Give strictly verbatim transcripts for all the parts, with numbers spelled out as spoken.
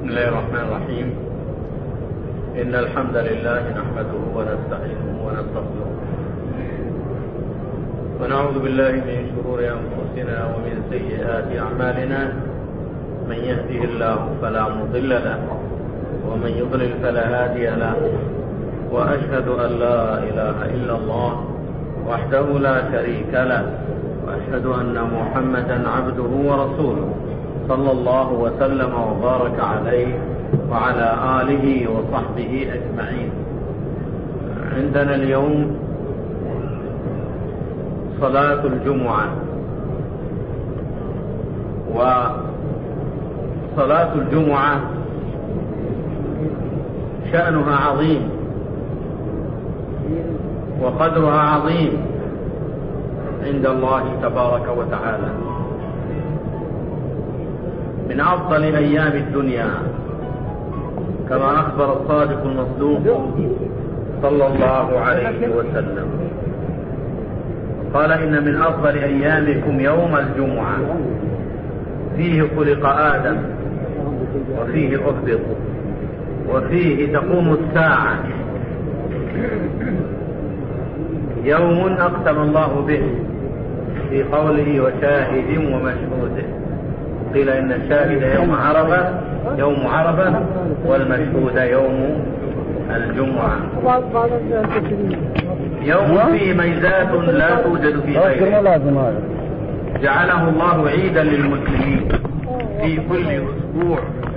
بسم الله الرحمن الرحيم. إن الحمد لله نحمده ونستعينه ونستغفره ونعوذ بالله من شرور أنفسنا ومن سيئات أعمالنا. من يهده الله فلا مضل له ومن يضلل فلا هادي له، وأشهد أن لا إله إلا الله وحده لا شريك له، وأشهد أن محمدا عبده ورسوله صلى الله وسلم وبارك عليه وعلى آله وصحبه أجمعين. عندنا اليوم صلاة الجمعة، وصلاة الجمعة شأنها عظيم وقدرها عظيم عند الله تبارك وتعالى، من أفضل أيام الدنيا كما أخبر الصادق المصدوق صلى الله عليه وسلم، قال: إن من أفضل أيامكم يوم الجمعة، فيه خلق آدم وفيه أهبط وفيه تقوم الساعة، يوم أقسم الله به في قوله: وشاهد ومشهود. قيل إن الشاهد يوم عرفة يوم عرفة والمشهود يوم الجمعة، يوم فيه ميزات لا توجد في غيره، جعله الله عيدا للمسلمين في كل أسبوع،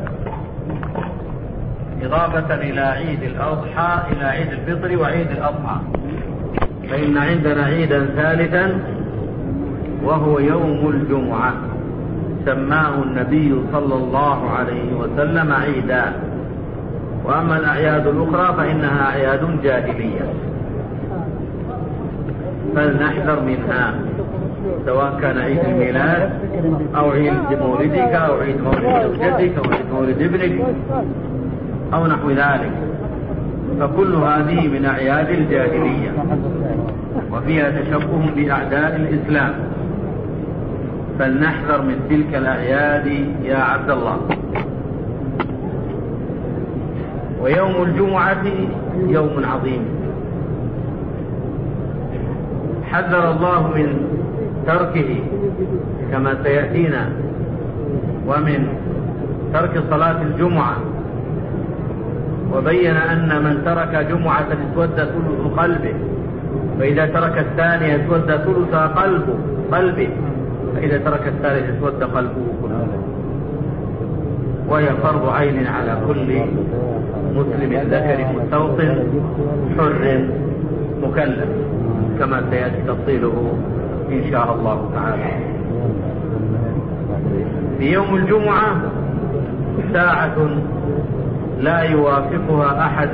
إضافة إلى عيد الأضحى إلى عيد الفطر وعيد الأضحى. فإن عندنا عيدا ثالثا وهو يوم الجمعة، سماه النبي صلى الله عليه وسلم عيدا. وأما الأعياد الأخرى فإنها أعياد جاهلية، فلنحذر منها، سواء كان عيد الميلاد أو عيد مولدك أو عيد مولد زوجتك أو عيد مولد ابنك أو نحو ذلك، فكل هذه من أعياد الجاهلية وفيها تشبه بأعداء الإسلام، فلنحذر من تلك الأعياد يا عبد الله. ويوم الجمعة يوم عظيم، حذر الله من تركه كما سيأتينا، ومن ترك صلاة الجمعة، وبين أن من ترك جمعة اسود ثلث قلبه، فإذا ترك الثانية اسود ثلث قلبه قلبه فإذا ترك الثالث اسود قلبه كله، وهي فرض عين على كل مسلم ذكر مستوطن حر مكلف، كما سيأتي تفصيله إن شاء الله تعالى. في يوم الجمعة ساعة لا يوافقها أحد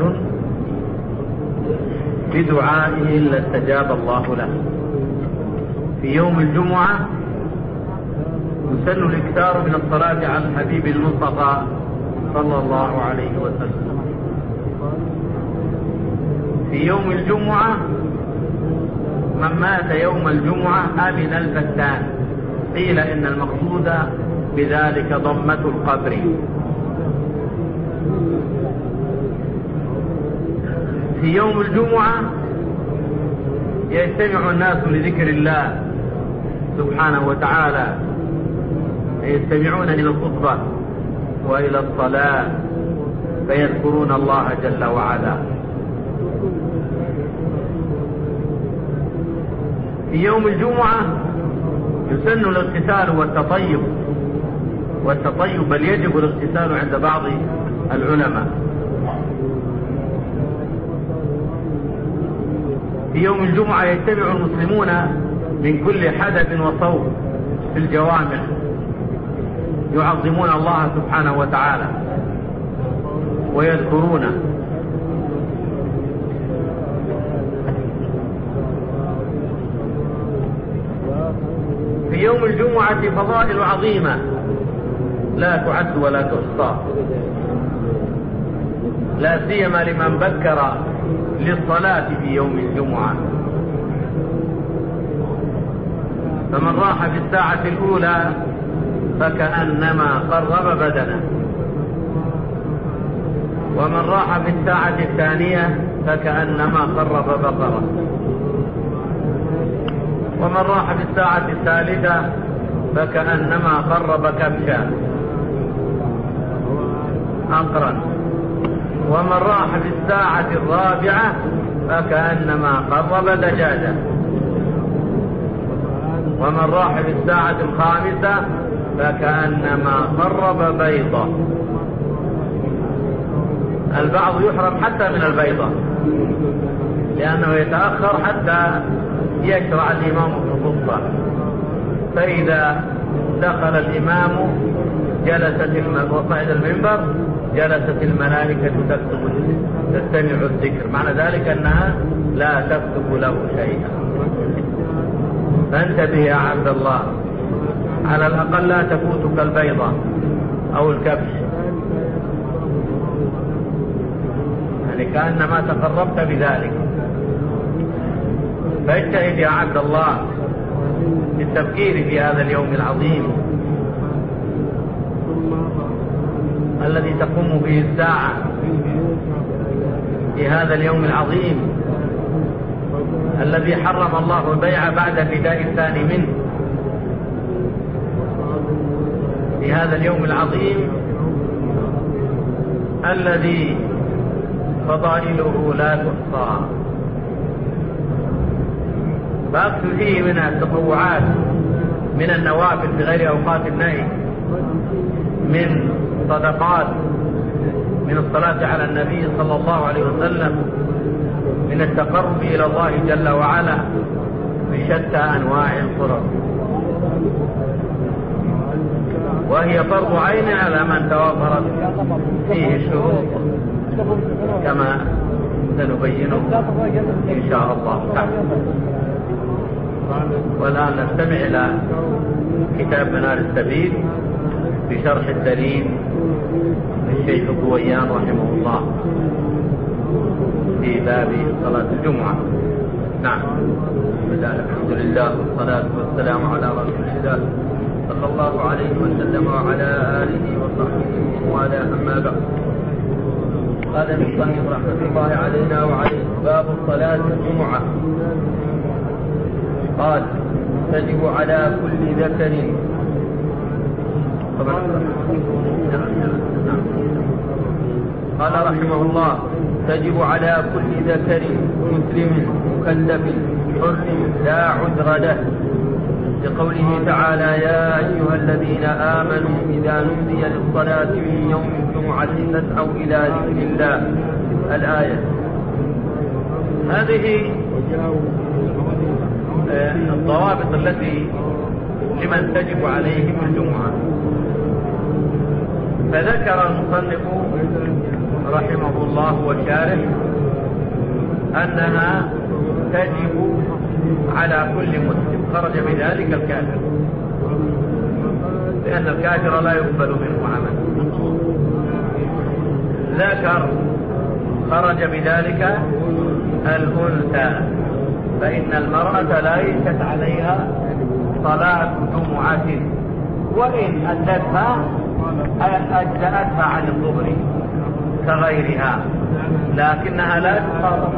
بدعائه إلا استجاب الله له. في يوم الجمعة يسن الإكثار من الصلاة على الحبيب المصطفى صلى الله عليه وسلم. في يوم الجمعة من مات يوم الجمعة آمن الفتان، قيل إن المقصود بذلك ضمة القبر. في يوم الجمعة يجتمع الناس لذكر الله سبحانه وتعالى، يستمعون إلى الخطبة وإلى الصلاة فيذكرون الله جل وعلا. في يوم الجمعة يسن الاغتسال والتطيب والتطيب بل يجب الاغتسال عند بعض العلماء. في يوم الجمعة يجتمع المسلمون من كل حدث وصوب في الجوامع، يعظمون الله سبحانه وتعالى ويذكرونه. في يوم الجمعة فضائل عظيمة لا تعد ولا تحصى، لا سيما لمن بكر للصلاة في يوم الجمعة، فمن راح في الساعة الأولى فكأنما قرب بدنه، ومن راح في الساعة الثانية فكأنما قرب بقرة، ومن راح في الساعة الثالثة فكأنما قرب كبشا أقرا، ومن راح في الساعة الرابعة فكأنما قرب دجاجة، ومن راح في الساعة الخامسة فكأنما قرب بيضة. البعض يحرم حتى من البيضة لأنه يتأخر حتى يشرع الإمام في الخطبة، فإذا دخل الإمام جلست وصعد المنبر جلست الملائكة تكتب تستمع الذكر، معنى ذلك أنها لا تكتب له شيئا. فانتبه يا عبد الله، على الأقل لا تفوتك البيضة أو الكبش، يعني كأنما تقربت بذلك. فاجتهد يا عبد الله في التفكير في هذا اليوم العظيم الذي تقوم به الساعة، في هذا اليوم العظيم الذي حرم الله البيع بعد النداء الثاني منه، في هذا اليوم العظيم الذي فضائله لا تحصى. فأكثر فيه من التطوعات من النوافل في غير أوقات النهي، من صدقات، من الصلاة على النبي صلى الله عليه وسلم، من التقرب إلى الله جل وعلا بشتى أنواع القرب، وهي فرض عين على من توفرت فيه الشروط كما سنبينه إن شاء الله تعالى. والآن نستمع إلى كتاب منار السبيل بشرح الدليل للشيخ الضويان رحمه الله في باب صلاة الجمعة. نعم. الحمد لله والصلاة والسلام على رسول الله صلى الله عليه وسلم وعلى آله وصحبه وعلى أما بعد. قال المصنف رحمة الله علينا وعليه: باب صلاة الجمعة. قال: تجب على كل ذكر قال رحمه الله: تجب على كل ذكر مسلم مكلف حر لا عذر له، لقوله تعالى: يا أيها الذين آمنوا إذا نودي للصلاة من يوم الجمعة فاسعوا إلى ذكر الله. الآية. هذه الضوابط التي لمن تجب عليهم الجمعة. فذكر المصنف رحمه الله والشارح أنها تجب على كل مسلم، خرج بذلك الكافر، لأن الكافر لا يقبل منه عمل. ذكر خرج بذلك الأنثى، فإن المرأة ليست عليها صلاة جمعة، وإن أدتها أجزأتها عن الظهر كغيرها، لكنها لا تخاطب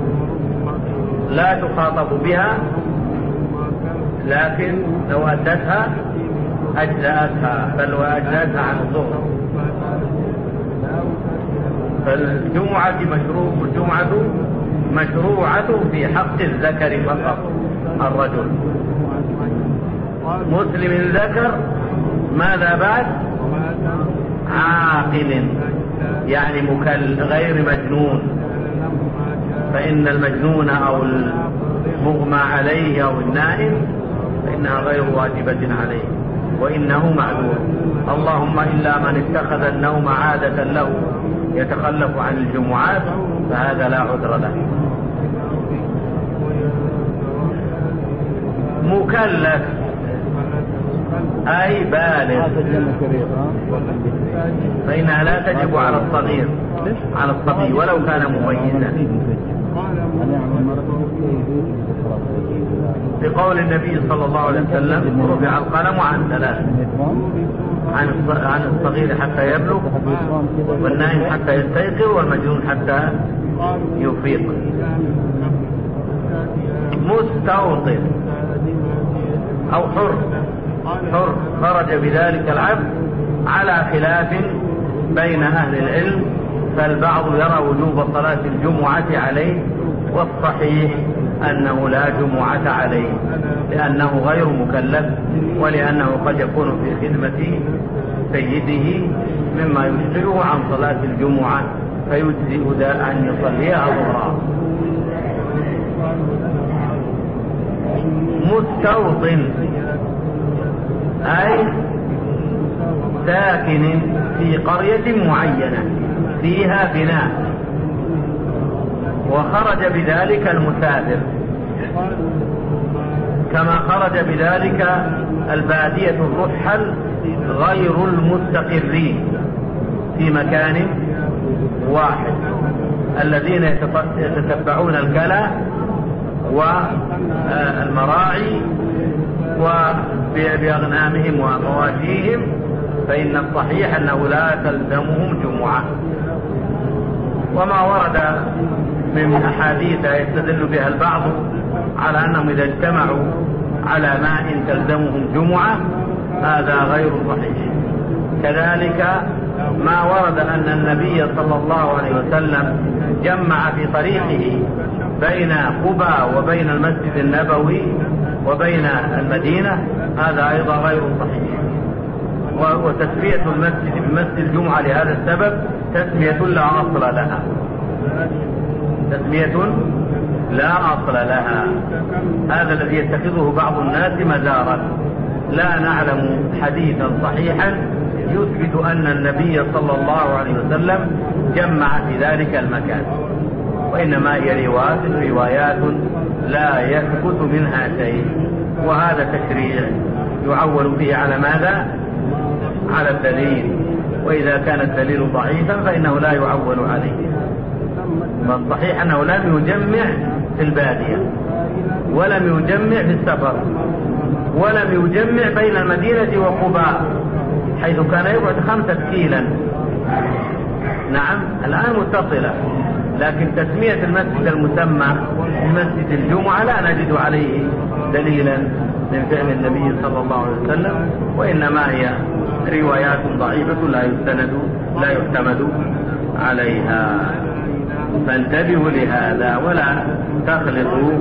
لا تخاطب بها، لكن لو أدتها أجزأتها، بل وأجزأتها عن الظهر. فالجمعة مشروع الجمعة مشروعة في حق الذكر فقط، الرجل مسلم ذكر، ماذا بعد؟ عاقل، يعني مكلف غير مجنون، فإن المجنون أو المغمى عليه أو النائم فإنها غير واجبة عليه، وإنه معذور، اللهم إلا من اتخذ النوم عادة له يتخلف عن الجمعات فهذا لا عذر له. مكلف أي بالغ، فإنها لا تجب على الصغير على الصبي ولو كان مميزا، بقول النبي صلى الله عليه وسلم رفع القلم عن ثلاث: عن الصغير حتى يبلغ، والنائم حتى يستيقظ، والمجنون حتى يفيق. مستوطن أو حر حر خرج بذلك العبد على خلاف بين أهل العلم، فالبعض يرى وجوب صلاة الجمعة عليه، والصحيح أنه لا جمعة عليه لأنه غير مكلف، ولأنه قد يكون في خدمة سيده مما يشغله عن صلاة الجمعة فيجزئ أن يصليها ظهرا. مستوطن أي ساكن في قرية معينة فيها بناء، وخرج بذلك المسافر، كما خرج بذلك البادية الرحل غير المستقرين في مكان واحد، الذين يتتبعون الكلى والمراعي وبأغنامهم ومواشيهم، فإن الصحيح أنه لا تلزمهم جمعة. وما ورد من أحاديث يستدل بها البعض على أنهم إذا اجتمعوا على ماء تلزمهم جمعة هذا غير صحيح. كذلك ما ورد أن النبي صلى الله عليه وسلم جمع في طريقه بين قباء وبين المسجد النبوي وبين المدينة، هذا أيضا غير صحيح. وتسمية المسجد بمسجد الجمعة لهذا السبب تسمية لا أصل لها، تسمية لا أصل لها. هذا الذي يتخذه بعض الناس مزارا. لا نعلم حديثا صحيحا يثبت أن النبي صلى الله عليه وسلم جمع في ذلك المكان، وإنما هي روايات روايات لا يثبت منها شيء، وهذا تشريع يعول به على ماذا؟ على الدليل، وإذا كان الدليل ضعيفا فإنه لا يعول عليه. فالصحيح أنه لم يجمع في البادية، ولم يجمع في السفر، ولم يجمع بين المدينة وقباء حيث كان يبعد خمسة كيلا. نعم الآن متصلة، لكن تسمية المسجد المسمى بمسجد الجمعة لا نجد عليه دليلا من فعل النبي صلى الله عليه وسلم، وإنما هي روايات ضعيفة لا يستند لا يعتمد عليها. فانتبهوا لهذا ولا تخلطوا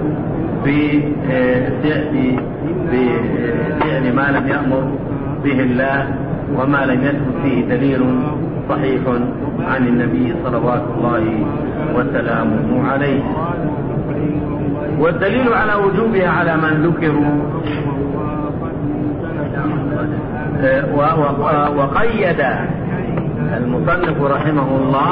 بفعل ما لم يأمر به الله وما لم يثبت فيه دليل صحيح عن النبي صلوات الله وسلامه عليه. والدليل على وجوبها على من ذكروا، وقيد المصنف رحمه الله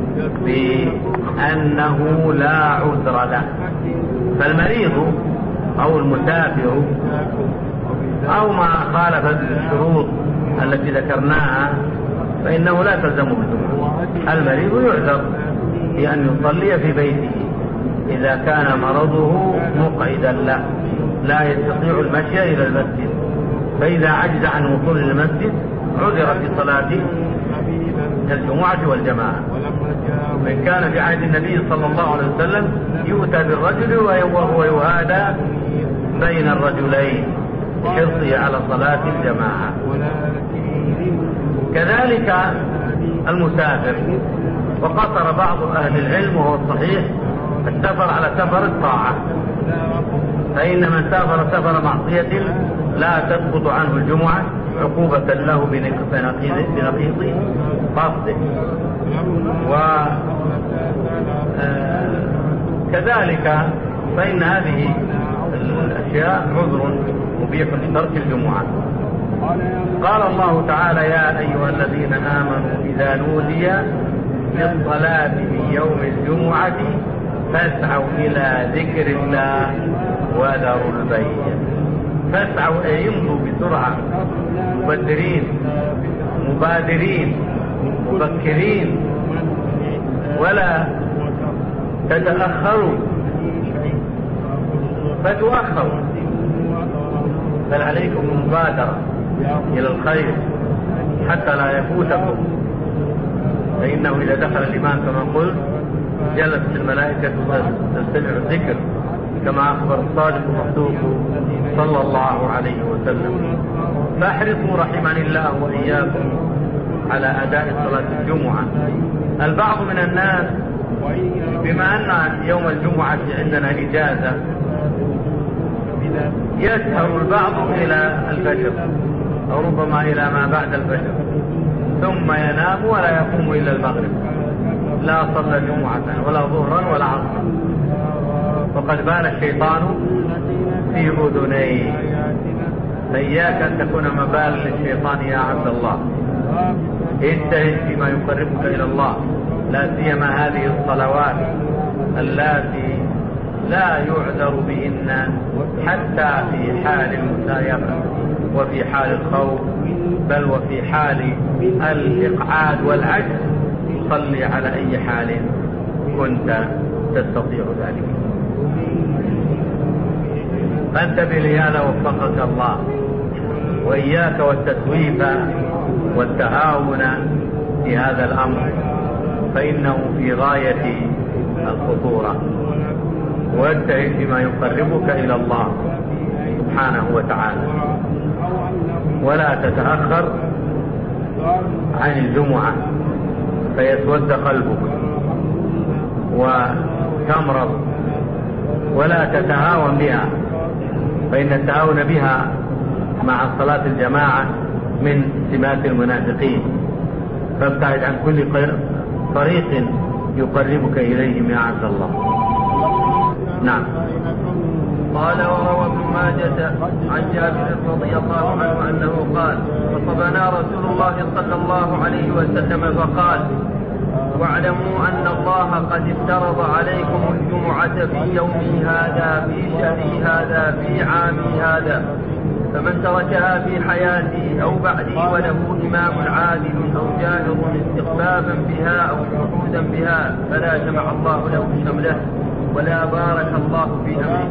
بأنه لا عذر له، فالمريض أو المسافر أو ما خالف الشروط التي ذكرناها فإنه لا تلزمه الجمعة. المريض يعذر بأن يصلي في بيته إذا كان مرضه مقعدا له لا يستطيع المشي إلى المسجد، فإذا عجز عن وصول المسجد عذر في صلاة الجمعة والجماعة. وإن كان في عهد النبي صلى الله عليه وسلم يؤتى بالرجل وهو يهادى بين الرجلين بحرصه على صلاة الجماعة. كذلك المسافر، وقصر بعض أهل العلم وهو الصحيح السفر على سفر الطاعة، فإن من سافر سفر معصية لا تسقط عنه الجمعة عقوبة له بنقيض قصده. وكذلك فإن هذه الأشياء عذر مبيح لترك الجمعة. قال الله تعالى: يا أيها الذين آمنوا إذا نودي للصلاة من يوم الجمعة فاسعوا إلى ذكر الله وذروا البيع. فاسعوا أي يمضوا بسرعة، مبادرين مبادرين مبكرين، ولا تتأخروا فتؤخروا، بل عليكم المبادرة إلى الخير حتى لا يفوتكم، فإنه إذا دخل الإمام كما قلت جلست الملائكة تستمع الذكر كما أخبر الصادق المصدوق صلى الله عليه وسلم. فاحرصوا رحمني الله وإياكم على أداء صلاة الجمعة. البعض من الناس بما أن يوم الجمعة عندنا إجازة يسهر البعض إلى الفجر أو ربما إلى ما بعد الفجر ثم ينام ولا يقوم إلا المغرب، لا صلى جمعة ولا ظهرا ولا عصرا، وقد بان الشيطان في أذنيه. فإياك أن تكون مبال للشيطان يا عبد الله، اجتهد فيما يقربك إلى الله، لا سيما هذه الصلوات اللاتي لا يعذر بهن حتى في حال المسايرة وفي حال الخوف، بل وفي حال الإقعاد والعجز صلي على أي حال كنت تستطيع ذلك. فانتبه لهذا وفقك الله، وإياك والتسويف والتهاون في هذا الأمر فإنه في غاية الخطورة. واجتهد بما يقربك إلى الله سبحانه وتعالى، ولا تتأخر عن الجمعة فيسود قلبك وتمرض، ولا تتهاون بها، فإن التهاون بها مع صلاة الجماعة من سمات المنافقين. فابتعد عن كل طريق يقربك إليهم يا عبد الله. نعم. قال وروى ابن ماجه عن جابر رضي الله عنه أنه قال خطبنا رسول الله صلى الله عليه وسلم فقال واعلموا أن الله قد افترض عليكم الجمعة في يومي هذا في شهري هذا في عامي هذا، فمن تركها في حياتي أو بعدي وله إمام عادل أو جائر استخفافا بها أو شهودا بها فلا جمع الله له شمله ولا بارك الله في أمره.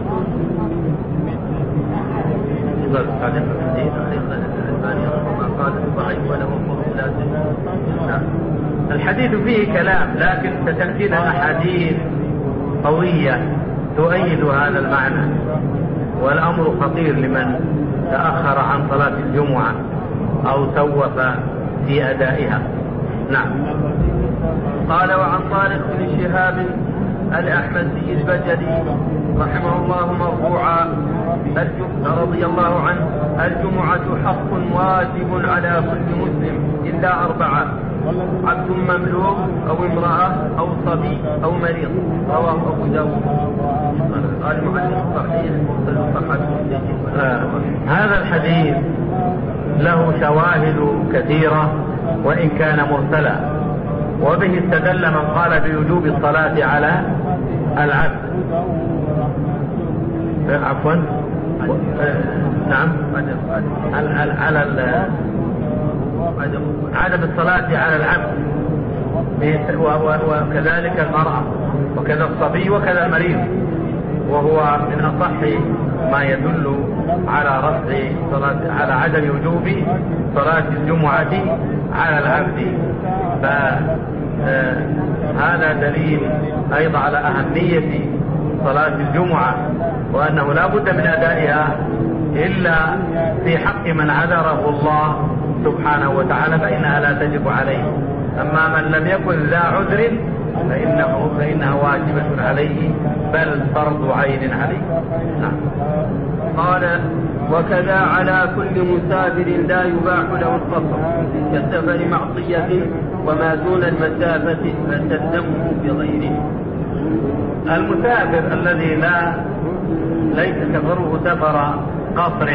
الحديث فيه كلام، لكن ستأتينا أحاديث قوية تؤيد هذا المعنى، والأمر خطير لمن تأخر عن صلاة الجمعة أو سوف في أدائها. نعم. قال وعن طارق بن شهاب الأحمدي البجلي رحمه الله مرفوعا رضي الله عنه الجمعة حق واجب على كل مسلم إلا أربعة: عبد مملوك أو امرأة أو صبي أو مريض. رواه أبو داود. قال المعلم صحيح آه. هذا الحديث له شواهد كثيرة وإن كان مرسلا، وبه استدل من قال بوجوب الصلاة على العبد. عفوا نعم على عدم الصلاة على العبد، وكذلك المرأة وكذا الصبي وكذا المريض، وهو من أصح ما يدل على رفع صلاة على عدم وجوب صلاة الجمعة على العبد. فهذا دليل أيضا على أهمية صلاة الجمعة، وأنه لا بد من أدائها إلا في حق من عذره الله سبحانه وتعالى فإنها لا تجب عليه، أما من لم يكن ذا عذر فإنه فإنها واجبة عليه بل فرض عين عليه. نعم. قال وكذا على كل مسافر لا يباح له القصر كالسفر معصية وما دون المسافة فتلزمه بغيره. المسافر الذي لا ليس سفره سفر قصر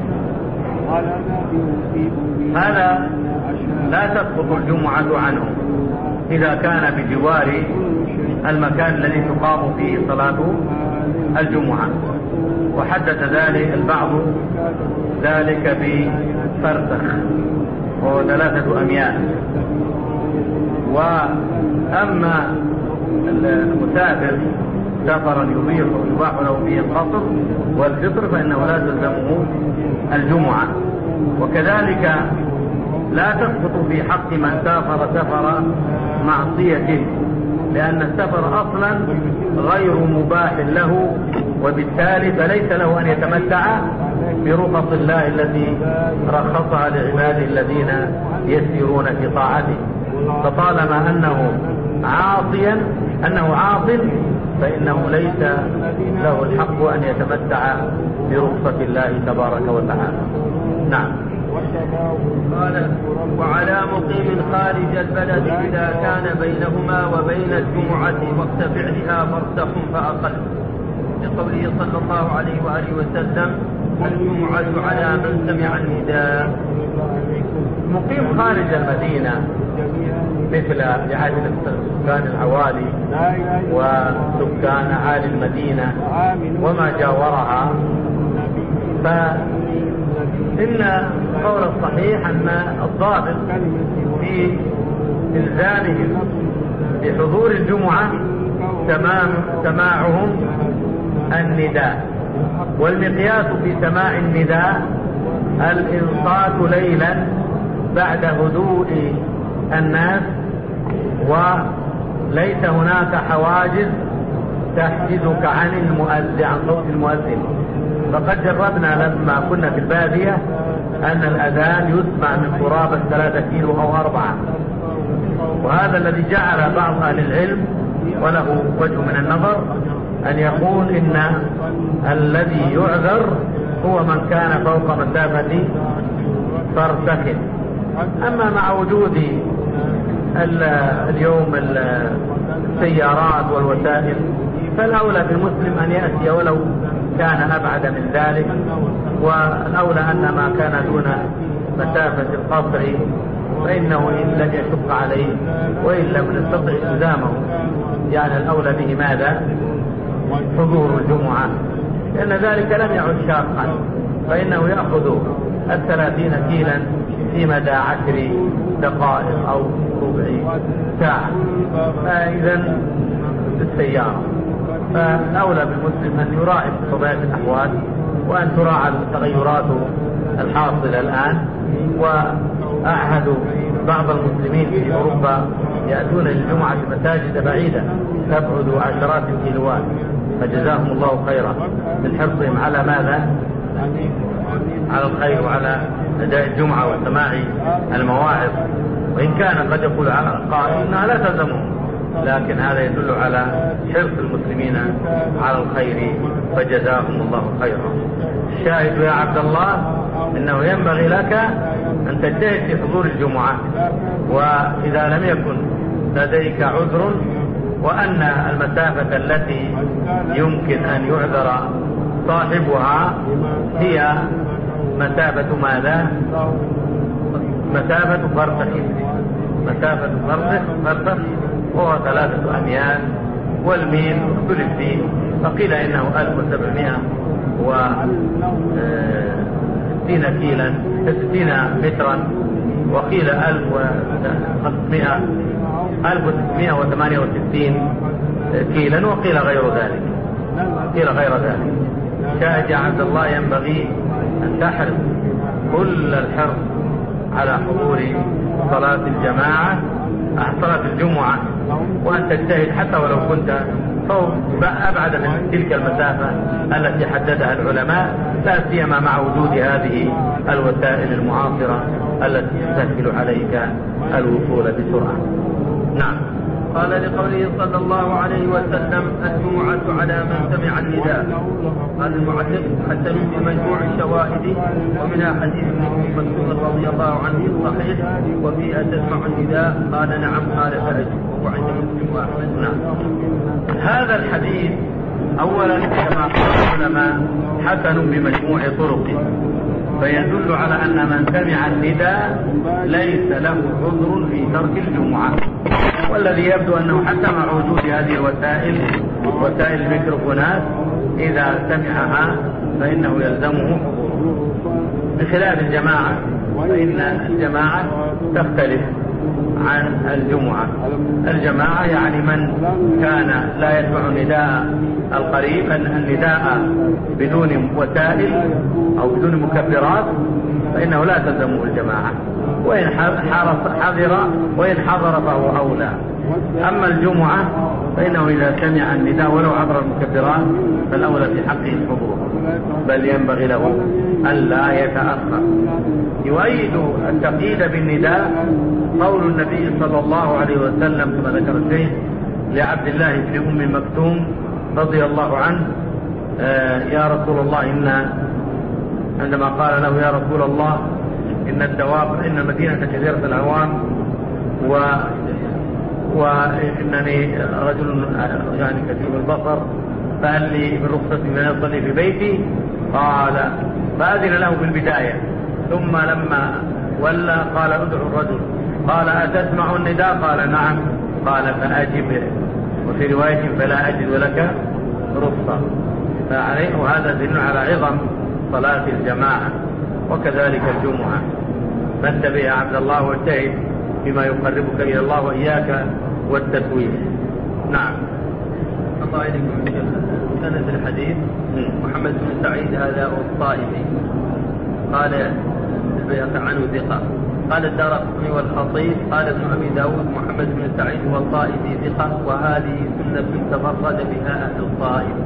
هذا لا تسقط الجمعة عنه إذا كان بجوار المكان الذي تقام فيه صلاة الجمعة، وحدد ذلك البعض ذلك بفرسخ وهو ثلاثة أميال. وأما المسافر سفرا يبيح يباح له فيه القصر والفطر فإنه لا تلزمه الجمعة. وكذلك لا تسقط في حق من سافر سفر معصية، لأن السفر أصلا غير مباح له، وبالتالي فليس له أن يتمتع برخص الله التي رخصها لعباده الذين يسيرون في طاعته. فطالما أنه عاصيا أنه عاص فإنه ليس له الحق أن يتمتع برخصة الله تبارك وتعالى. نعم. قال: وعلى مقيم خارج البلد إذا كان بينهما وبين الجمعة وقت فعلها فرسخ فأقل، لقوله صلى الله عليه وآله وسلم: الجمعة على من سمع النداء. مقيم خارج المدينة مثل لعادة سكان العوالي وسكان عالي المدينة وما جاورها، فإن قول الصحيح أن الضابط في إلزامهم بحضور الجمعة تمام سماعهم النداء، والمقياس في سماع النداء الإنصات ليلا بعد هدوء الناس، وليس هناك حواجز تحجزك عن المؤذن عن صوت المؤذن. فقد جربنا لما كنا في البادية أن الأذان يسمع من قرابة ثلاثة كيلو أو أربعة، وهذا الذي جعل بعض أهل العلم وله وجه من النظر أن يقول إن الذي يعذر هو من كان فوق مسافة فرسخ. أما مع وجود اليوم السيارات والوسائل فالأولى بالمسلم أن يأتي ولو كان أبعد من ذلك، والأولى أن ما كان دون مسافة القصر فإنه إن لم يشق عليه وإن لم نستطع إلزامه يعني الأولى به ماذا؟ حضور الجمعة، لأن ذلك لم يعد شاقا، فإنه يأخذ الثلاثين كيلا في مدى عشر دقائق أو ربع ساعة. فإذا بالسيارة فالأولى بالمسلم أن يراعي طبيعة الأحوال وأن تراعى التغيرات الحاصلة الآن. وأعهد بعض المسلمين في أوروبا يأتون للجمعة في مساجد بعيدة تبعد عشرات الكيلوات، فجزاهم الله خيرا من حرصهم على ماذا؟ على الخير وعلى أداء الجمعة وسماع المواعظ. وإن كان قد يقول قائل إنها لا تلزمهم، لكن هذا يدل على حرص المسلمين على الخير، فجزاهم الله خيرا. الشاهد يا عبد الله إنه ينبغي لك أن تجتهد في حضور الجمعة، وإذا لم يكن لديك عذر وأن المسافة التي يمكن أن يعذر صاحبها هي مسافة ماذا؟ مسافة فرسخ. مسافة فرسخ فرسخ وهو ثلاثة أميال، والميل اختلف فيه، فقيل إنه ألف وسبعمائة وستين كيلا ستين مترا، وقيل ألف وخمسمائة ألف وستمائة وثمانية وستين كيلا، وقيل غير ذلك قيل غير ذلك. شاهد يا عبد الله ينبغي أن تحرص كل الحرص على حضور صلاة الجماعة صلاة الجمعة، وأن تجتهد حتى ولو كنت فوق أبعد من تلك المسافة التي حددها العلماء، لا سيما مع وجود هذه الوسائل المعاصرة التي تسهل عليك الوصول بسرعة. نعم. قال لقوله صلى الله عليه وسلم: الجمعة على من سمع النداء. قال المعلق: حسن بمجموع الشواهد، ومنها حديث ابن مسعود رضي الله عنه الصحيح وفي أتسمع النداء؟ قال: نعم. قال: فأجب. وهو عند مسلم وأحمد. نعم. هذا الحديث أولا كما قال العلماء حسن بمجموع طرقه، فيدل على أن من سمع النداء ليس له عذر في ترك الجمعة. والذي يبدو أنه حتى مع وجود هذه الوسائل وسائل الميكروفونات إذا سمعها فإنه يلزمه، بخلاف الجماعة، فإن الجماعة تختلف. عن الجمعة. الجماعة يعني من كان لا يسمع نداء القريب، النداء بدون وسائل أو بدون مكبرات فإنه لا تلزمه الجماعة، وإن حضر وإن حضر فهو أولى. أما الجمعة فإنه إذا سمع النداء ولو عبر المكبرات فالأولى في حقه الحضور، بل ينبغي له ألا يتأخر. يؤيد التقييد بالنداء قول النبي صلى الله عليه وسلم كما ذكر الشيخ لعبد الله بن أم مكتوم رضي الله عنه: آه يا رسول الله، إن عندما قال له: يا رسول الله، إن الدواب إن المدينة كثيرة العوام و وإنني رجل يعني كثير البصر، فهل لي من رخصة من يصلي في بيتي؟ قال فأذن له في البداية، ثم لما ولى قال: ادعو الرجل. قال: أتسمع النداء؟ قال: نعم. قال: فأجب. وفي رواية: فلا أجد لك رخصة. فعليه وهذا دليل على عظم صلاة الجماعة، وكذلك الجمعة. فانتبه يا عبد الله واجتهد بما يقربك إلى الله وإياك والتسويف. نعم. الله إليكم سند الحديث محمد بن سعيد هذا الطائفي، قال البيهقي عنه ثقة. قال الدارقطني والخطيب قال ابن أبي داود محمد بن سعيد والطائفي ثقة، وهذه سنة تفرد بها أهل الطائف.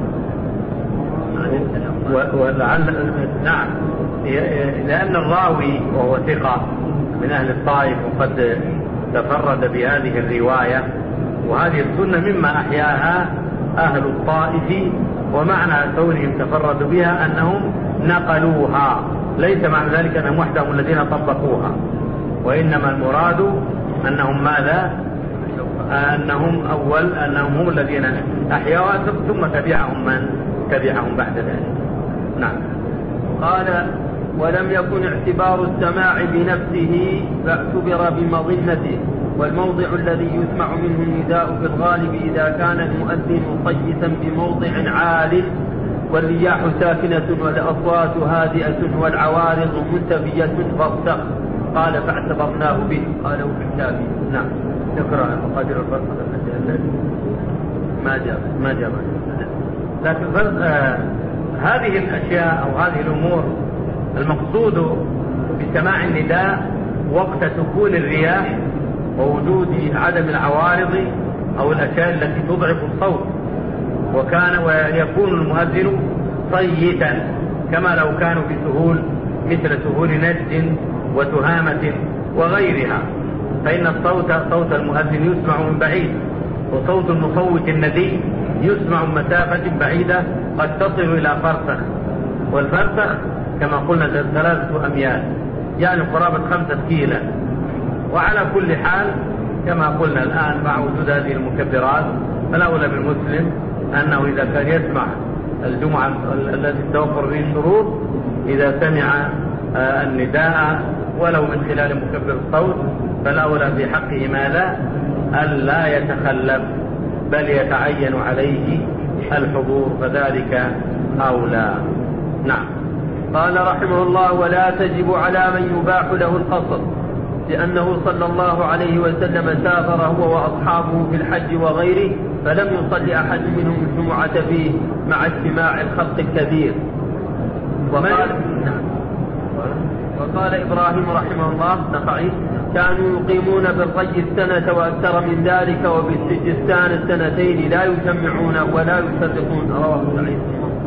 ولعل نعم، لأن الراوي وهو ثقة من أهل الطائف وقد تفرد بهذه الرواية، وهذه السنة مما أحياها أهل الطائف، ومعنى كونهم تفردوا بها أنهم نقلوها، ليس معنى ذلك أنهم وحدهم الذين طبقوها، وإنما المراد أنهم ماذا؟ أنهم أول أنهم هم الذين أحياها ثم تبعهم من تبعهم بعد ذلك. نعم. قال: ولم يكن اعتبار السماع بنفسه فاعتبر بمظنته، والموضع الذي يسمع منه النداء في الغالب إذا كان المؤذن مقيسا بموضع عال والرياح ساكنة والأصوات هادئة والعوارض منتفية فارتق. قال: فاعتبرناه به. قاله في كتابه. نعم. يقرأ مقادير الفرق ما جاء ما جاء لكن آه هذه الأشياء أو هذه الأمور المقصود بسماع النداء وقت سكون الرياح ووجود عدم العوارض أو الأشياء التي تضعف الصوت، وكان ويكون المؤذن صيتا كما لو كانوا بسهول مثل سهول نجد وتهامة وغيرها، فإن الصوت صوت المؤذن يسمع من بعيد، وصوت المصوت الندي يسمع من مسافة بعيدة قد تصل إلى فرسخ، والفرسخ كما قلنا ثلاثة أميال يعني قرابة خمسة كيلة. وعلى كل حال كما قلنا الآن مع وجود هذه المكبرات فالأولى بالمسلم أنه إذا كان يسمع الجمعة التي توفر به الشروط إذا سمع النداء ولو من خلال مكبر الصوت فالأولى في حقه ماذا؟ ألا يتخلف بل يتعين عليه الحضور، فذلك أولى. نعم. قال رحمه الله: ولا تجب على من يباح له القصر، لأنه صلى الله عليه وسلم سافر هو وأصحابه في الحج وغيره فلم يصلي أحد منهم الجمعة فيه مع اجتماع الخلق الكثير. وقال, وقال إبراهيم رحمه الله نخعي: كانوا يقيمون بالري السنة وأكثر من ذلك وبالسجستان السنتين لا يجمعون ولا يفرقون. رواه سعيد.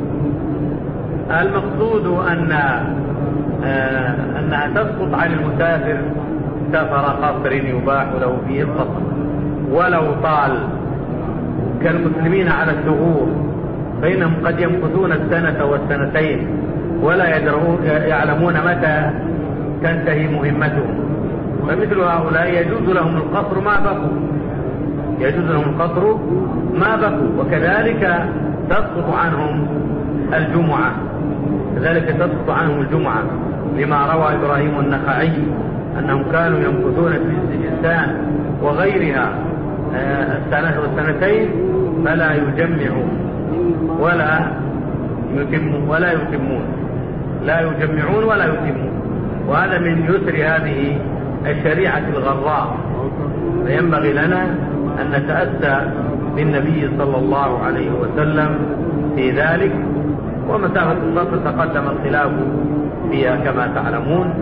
المقصود أن آه أنها تسقط عن المسافر سفر قصر يباح له فيه القصر ولو طال كالمسلمين على الثغور، فإنهم قد يمكثون السنة والسنتين ولا يعلمون متى تنتهي مهمتهم، فمثل هؤلاء يجوز لهم القصر ما بقوا يجوز لهم القصر ما بقوا وكذلك تسقط عنهم الجمعة كذلك تسقط عنهم الجمعة لما روى إبراهيم النخعي أنهم كانوا يمكثون في السجستان وغيرها السنة والسنتين فلا يجمعون ولا يتمون ولا يتمون لا يجمعون ولا يتمون. وهذا من يسر هذه الشريعة الغراء فينبغي لنا أن نتأسى بالنبي صلى الله عليه وسلم في ذلك. ومسافة الفصل تقدم الخلاف فيها كما تعلمون،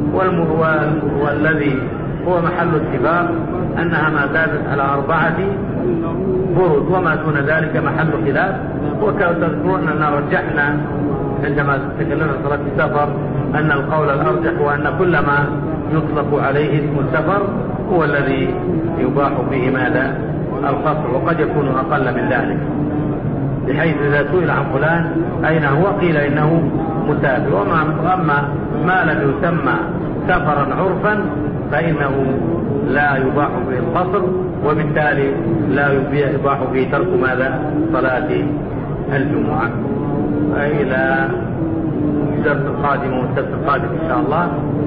والذي هو محل اتفاق أنها ما زادت على أربعة برد، وما دون ذلك محل خلاف. وكما تذكرون أننا رجحنا عندما تكلمنا عن صلاة السفر أن القول الأرجح هو أن كل ما يطلق عليه اسم السفر هو الذي يباح فيه ماذا القصر، وقد يكون أقل من ذلك، بحيث إذا سئل عن فلان أين هو قيل إنه مسافر. وأما ما لم يسمى سفرا عرفا فإنه لا يباح فيه القصر، وبالتالي لا يباح فيه ترك ماذا صلاة الجمعة. إلى الدرس القادم والسبت القادم إن شاء الله.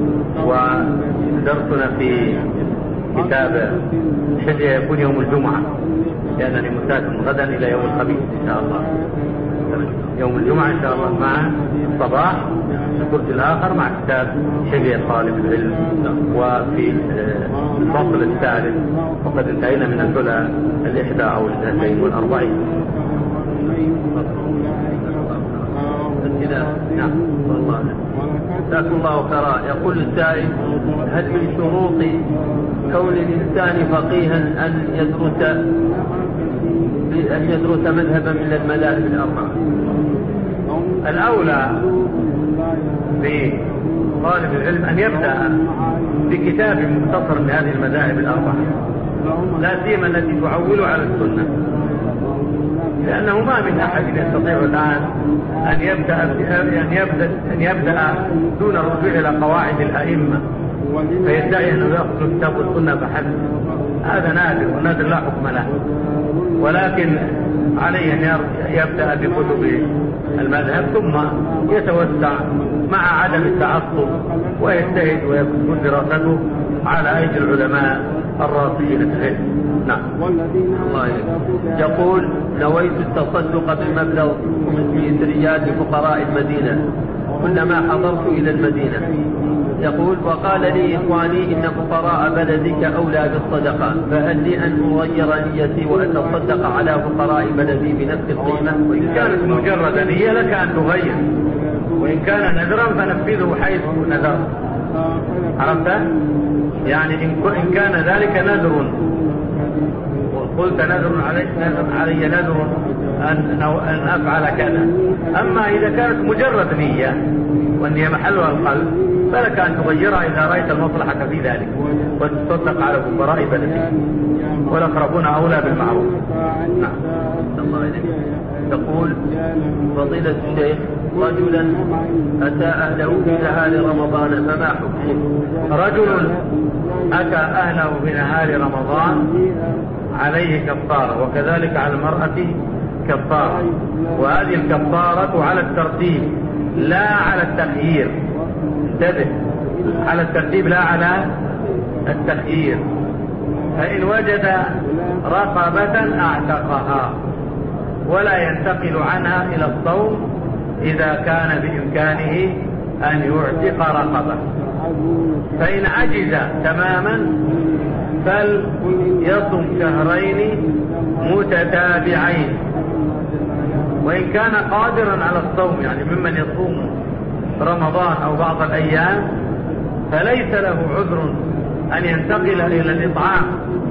ودرسنا في كتاب الحجة يكون يوم الجمعة، لأنني مسافر غدا إلى يوم الخميس إن شاء الله. يوم الجمعة إن شاء الله مع الصباح، الكرسي الآخر مع كتاب حجة طالب العلم. وفي الفصل الثالث وقد انتهينا من الجلة الإحدى أو الاثنتين والأربعين. نعم والله. جزاكم الله خيرا. يقول السائل: هل من شروط كون الإنسان فقيها أن يدرس أن يدرس مذهبا من المذاهب الأربعة؟ الأولى بطالب العلم أن يبدأ بكتاب مختصر لهذه المذاهب الأربعة، لا سيما التي تعول على السنة، لأنه ما من أحد يستطيع الآن أن يبدأ أن يبدأ أن يبدأ دون الرجوع إلى قواعد الأئمة فيدعي أنه يأخذ الكتاب والسنة فحسب. هذا نادر، ونادر لا حكم له. ولكن عليه أن يبدأ بكتب المذهب ثم يتوسع مع عدم التعصب ويجتهد ويكون دراسته على أيدي العلماء الراسخين في العلم. نعم. الله يقول: نويت التصدق بمبلغ خمسمائة ريال لفقراء المدينة كلما حضرت إلى المدينة. يقول: وقال لي إخواني إن فقراء بلدك أولى بالصدقة، فهل لي أن أغير نيتي وأن أتصدق على فقراء بلدي بنفس القيمة؟ وإن كانت مجرد نية لك أن تغير، وإن كان نذرا فنفذه حيث نذر. عرفت؟ يعني إن كان ذلك نذر وقلت نذر علي نذر علي نذر أن أن أفعل كذا. أما إذا كانت مجرد نية والنية محلها القلب فلك أن تغيرها إذا رأيت المصلحة في ذلك، وتصدق على فقراء بلدك، والأقربون أولى بالمعروف. نعم. الله إليك. تقول: فضيلة الشيخ، رجلا أتى أهله في نهار رمضان فما حكمه؟ رجل أتى أهله في نهار رمضان عليه كفارة، وكذلك على المرأة كفارة، وهذه الكفارة على الترتيب لا على التخيير. انتبه، على الترتيب لا على التخيير. فإن وجد رقبة أعتقها، ولا ينتقل عنها إلى الصوم إذا كان بإمكانه أن يعتق رقبة. فإن عجز تماما فليصم شهرين متتابعين، وإن كان قادرا على الصوم يعني ممن يصوم رمضان أو بعض الأيام فليس له عذر أن ينتقل إلى الإطعام.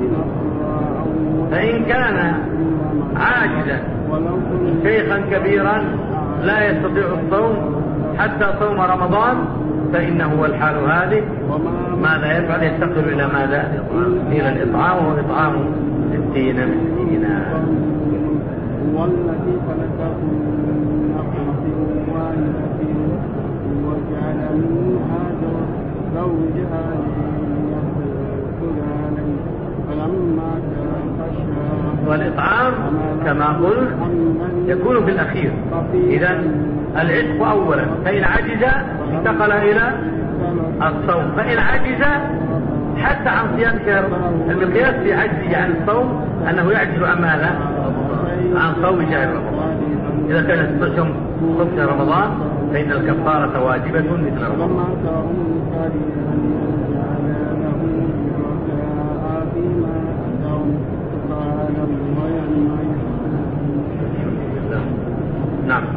فإن كان عاجزا شيخا كبيرا لا يستطيع الصوم حتى صوم رمضان فإنه هو الحال هذه ماذا يفعل؟ ينتقل إلى ماذا؟ إلى الإطعام، وهو إطعام ستين مسكينا. والتي خلقكم من نفس واحدة وجعل منها زوجها ليأكل عليه فلما تغشى. والإطعام كما قلت يكون في الأخير. إذن العتق أولا، فإن عجز انتقل إلى الصوم. فإن عجز حتى عن صيام شهر، المقياس في عجزه عن الصوم أنه يعجز عن ماذا؟ عن صوم شهر رمضان. إذا كان صوم شهر رمضان فإن الكفارة واجبة مثل رمضان.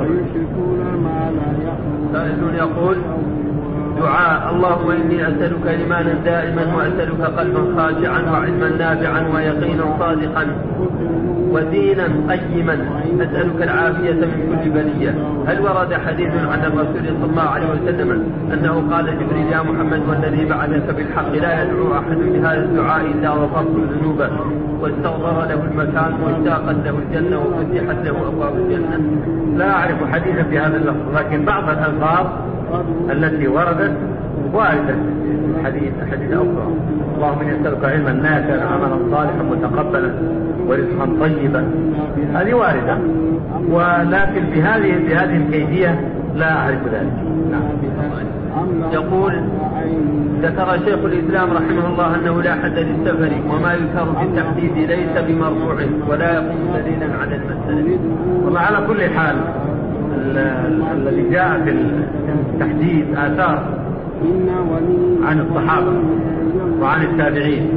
ويشركون ما لا يأمرون. سائل يقول: دعاء اللهم إني أسألك إيمانا دائما وأسألك قلبا خاشعا وعلما نافعا ويقينا صادقا ودينا قيما، أسألك العافية من كل بلية. هل ورد حديث عن الرسول صلى الله عليه وسلم أنه قال جبريل: يا محمد والذي بعثك بالحق لا يدعو أحد بهذا الدعاء إلا غفرت ذنوبه واستغفر له المكان واشتاقت له الجنة وفتحت له أبواب الجنة؟ لا أعرف حديثا في هذا اللفظ، لكن بعض الألفاظ التي وردت واردة حديث حديث أخرى: اللهم إني أسألك علما نافعا عملا صالحا متقبلا ورزقا طيبا. هذه واردة، ولكن بهذه بهذه الكيفية لا أعرف ذلك. نعم. يقول: ذكر شيخ الإسلام رحمه الله أنه لا حد للسفر، وما يذكر في التحديد ليس بمرفوع ولا يقوم دليلا على المسألة. والله على كل حال الذي جاء في التحديد آثار عن الصحابة وعن التابعين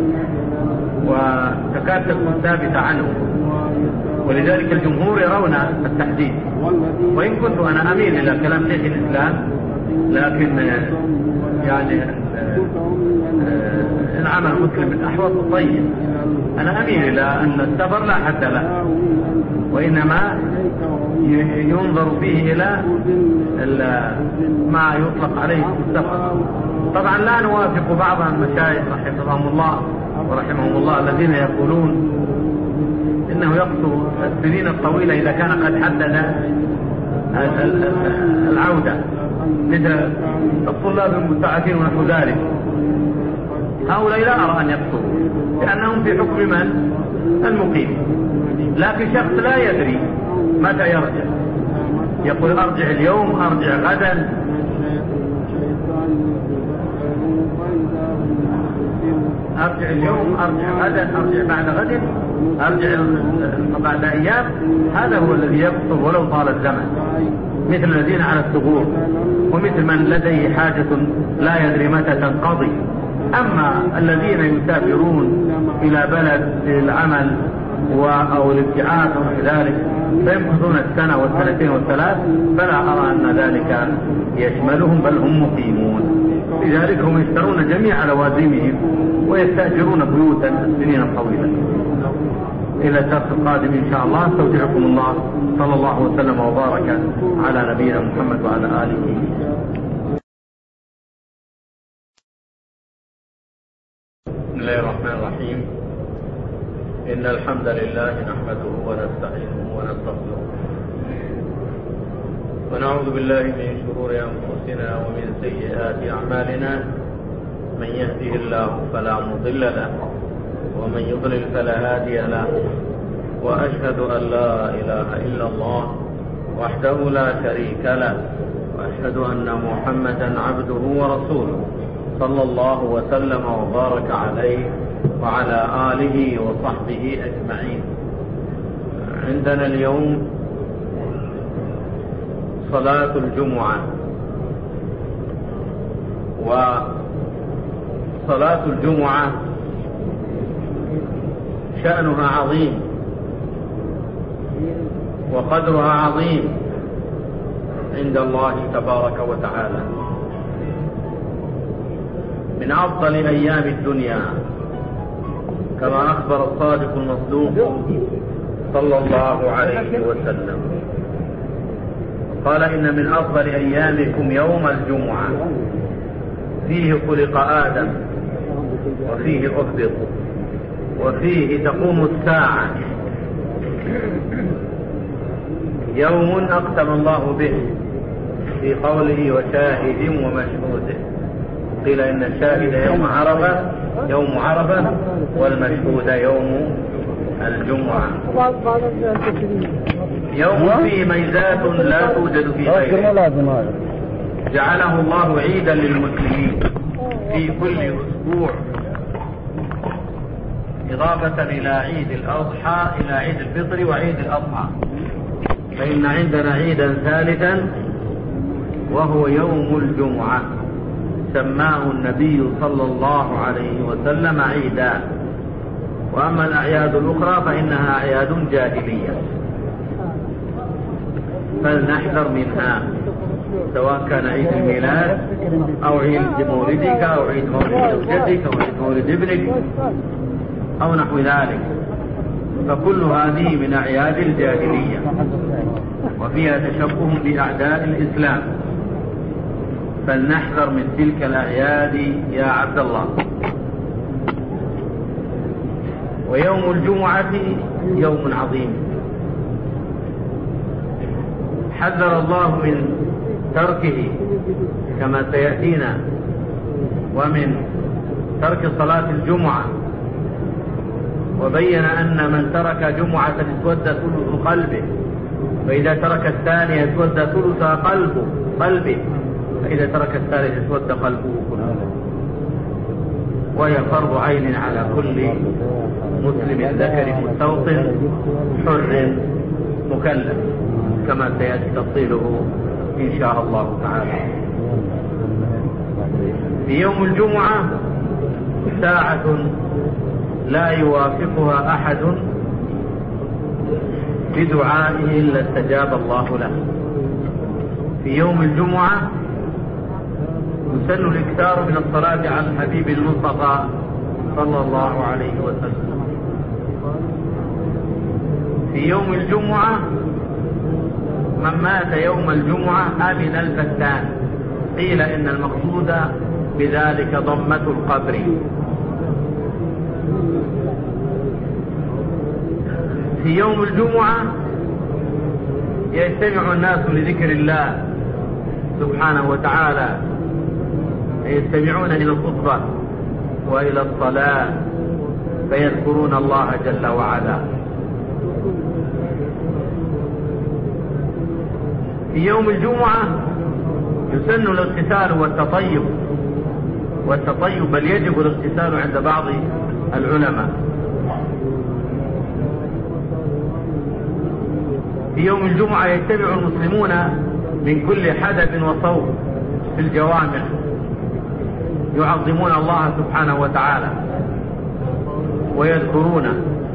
وتكاد تكون ثابتة عنهم، ولذلك الجمهور يرون التحديد. وإن كنت أنا أميل إلى كلام شيخ الإسلام، لكن يعني إن عمل مسلم الأحوط طيب. أنا أميل إلى أن السفر لا حد له، وإنما ينظر فيه إلى ما يطلق عليه السفر. طبعا لا نوافق بعض المشايخ رحمهم الله ورحمهم الله الذين يقولون إنه يقصد السنين الطويلة إذا كان قد حدد العودة، مثل الطلاب المستعدين ونحو ذلك. هؤلاء لا أرى أن يقصدوا، لأنهم في حكم من؟ المقيم. لكن شخص لا يدري متى يرجع، يقول أرجع اليوم، أرجع غدا. أرجع اليوم، أرجع غدا، أرجع بعد غد، أرجع بعد أيام. هذا هو الذي يقصر ولو طال الزمن، مثل الذين على الثغور، ومثل من لديه حاجة لا يدري متى تنقضي. أما الذين يسافرون إلى بلد العمل أو الابتعاث ونحو ذلك فيمكثون السنة والسنتين والثلاث، فلا أرى أن ذلك يشملهم، بل هم مقيمون. لذلك هم يشترون جميع لوازمهم ويستأجرون بيوتا السنين الطويلة. إلى الدرس القادم إن شاء الله. استودعكم الله، صلى الله وسلم وبارك على نبينا محمد وعلى آله. بسم الله الرحمن الرحيم. إن الحمد لله نحمده ونستعينه ونستغفره، ونعوذ بالله من شرور أنفسنا ومن سيئات أعمالنا. من يهده الله فلا مضل له، ومن يضلل فلا هادي له. وأشهد أن لا إله إلا الله وحده لا شريك له، وأشهد أن محمدا عبده ورسوله صلى الله وسلم وبارك عليه وعلى آله وصحبه أجمعين. عندنا اليوم صلاة الجمعة، وصلاة الجمعة شأنها عظيم وقدرها عظيم عند الله تبارك وتعالى، من أفضل أيام الدنيا، كما أخبر الصادق المصدوق صلى الله عليه وسلم، قال: إن من أفضل أيامكم يوم الجمعة، فيه خلق آدم وفيه أهبط وفيه تقوم الساعة. يوم أقسم الله به في قوله: وشاهد ومشهود. قيل إن الشاهد يوم عرفة يوم عرفة والمشهود يوم الجمعة. يوم فيه ميزات لا توجد في غيره، جعله الله عيدا للمسلمين في كل أسبوع، إضافة إلى عيد الأضحى إلى عيد الفطر وعيد الأضحى. فإن عندنا عيدا ثالثا وهو يوم الجمعة، سماه النبي صلى الله عليه وسلم عيدا. وأما الأعياد الأخرى فإنها أعياد جاهلية. فلنحذر منها، سواء كان عيد الميلاد أو عيد مولدك أو عيد مولد زوجتك أو عيد مولد ابنك أو نحو ذلك، فكل هذه من أعياد الجاهلية وفيها تشبه بأعداء الإسلام، فلنحذر من تلك الأعياد يا عبد الله. ويوم الجمعة يوم عظيم، حذر الله من تركه كما سيأتينا، ومن ترك صلاة الجمعة، وبين أن من ترك جمعة اسود ثلث قلبه، فإذا ترك الثانية اسود ثلث قلبه قلبه فإذا ترك الثالث اسود قلبه كله، وهي فرض عين على كل مسلم ذكر مستوطن حر مكلف، كما سيأتي تفصيله إن شاء الله تعالى. في يوم الجمعة ساعة لا يوافقها أحد بدعائه إلا استجاب الله له. في يوم الجمعة يسن الإكثار من الصلاة على الحبيب المصطفى صلى الله عليه وسلم. في يوم الجمعة من مات يوم الجمعة أمن الفتان، قيل إن المقصود بذلك ضمة القبر. في يوم الجمعة يجتمع الناس لذكر الله سبحانه وتعالى، يستمعون إلى الخطبة وإلى الصلاة فيذكرون الله جل وعلا. في يوم الجمعة يسن الاغتسال والتطيب والتطيب بل يجب الاغتسال عند بعض العلماء. في يوم الجمعة يجتمع المسلمون من كل حدب وصوب في الجوامع يعظمون الله سبحانه وتعالى ويذكرونه.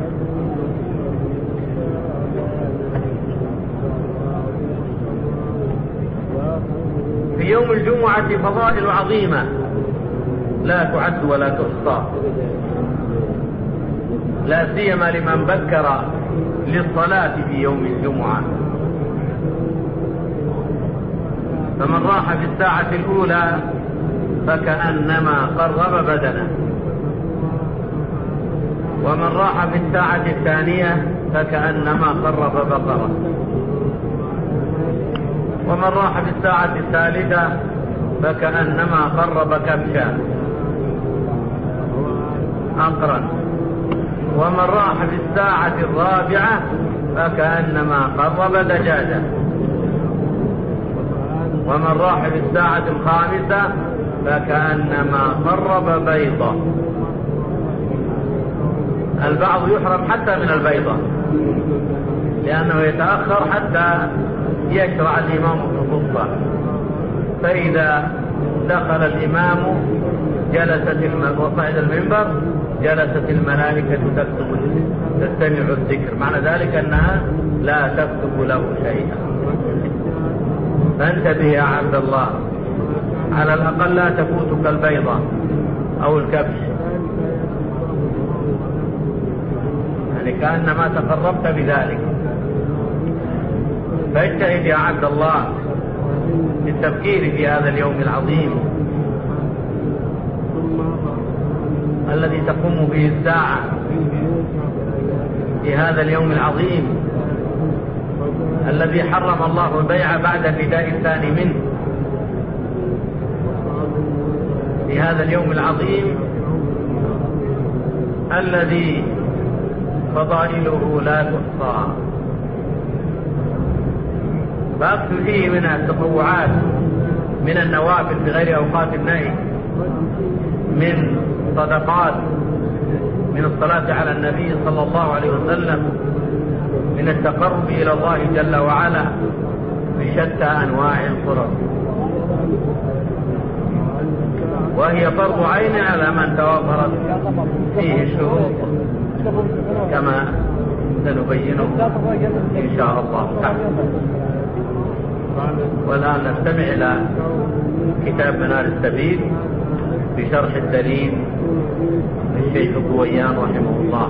في يوم الجمعة فضائل عظيمة لا تعد ولا تحصى، لا سيما لمن بكر للصلاة في يوم الجمعة، فمن راح في الساعة الأولى فكأنما قرب بدنه، ومن راح في الساعة الثانية فكأنما قرب بقرة، ومن راح في الساعة الثالثة فكأنما قرب كبشا أقرا، ومن راح في الساعة الرابعة فكأنما قرب دجاجة، ومن راح في الساعة الخامسة فكأنما قرب بيضة. البعض يحرم حتى من البيضة لأنه يتأخر حتى يشرع الإمام في الخطبة، فإذا دخل الإمام جلست وصعد المنبر جلست الملائكة تكتب تستمع الذكر، معنى ذلك أنها لا تكتب له شيئا. فانتبه يا عبد الله، على الأقل لا تفوتك البيضة أو الكبش، يعني كأنما تقربت بذلك. فاجتهد يا عبد الله بالتفكير في هذا اليوم العظيم الذي تقوم به الساعة، في هذا اليوم العظيم الذي حرم الله البيع بعد النداء الثاني منه، في هذا اليوم العظيم الذي فضائله لا تحصى، فأكثر فيه من التطوعات من النوافل في غير أوقات النهي، من صدقات، من الصلاة على النبي صلى الله عليه وسلم، من التقرب إلى الله جل وعلا بشتى أنواع القرب، وهي فرض عين على من توفرت فيه الشروط كما سنبينه إن شاء الله تعالى. والآن نستمع إلى كتاب منار السبيل بشرح الدليل للشيخ الضويان رحمه الله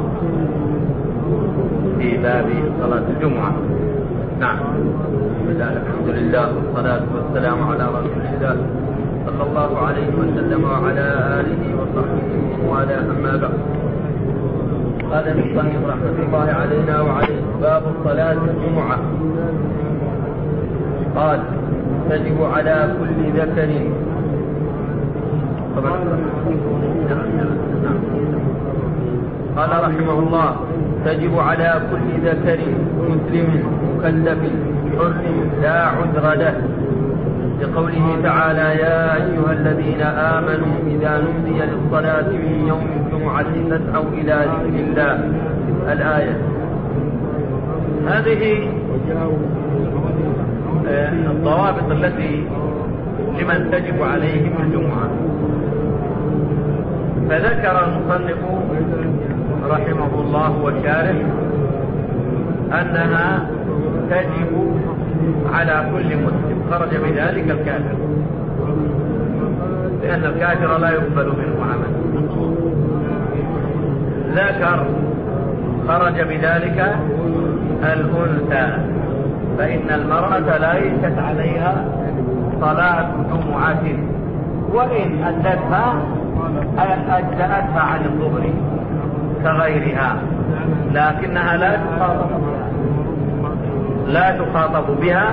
في باب صلاة الجمعة. نعم. الحمد لله والصلاة والسلام على رسول الله صلى الله عليه وسلم وعلى آله وصحبه وعلى أما بعد. قال المصنف رحمة الله علينا وعليه: باب صلاة الجمعة. قال: تجب على كل ذكر. قال رحمه الله: تجب على كل ذكر مسلم مكلف حر لا عذر له، لقوله تعالى: يا أيها الذين آمنوا إذا نودي للصلاة من يوم الجمعة فاسعوا إلى ذكر الله. الآية. هذه الضوابط التي لمن تجب عليهم الجمعة. فذكر المصنف رحمه الله والشارح أنها تجب على كل مسلم، خرج بذلك الكافر، لأن الكافر لا يقبل منه عمل. ذكر خرج بذلك الأنثى، فإن المرأة ليست عليها صلاة جمعة، وإن أدتها أجزأتها عن الظهر كغيرها، لكنها لا تخاطب لا تخاطب بها،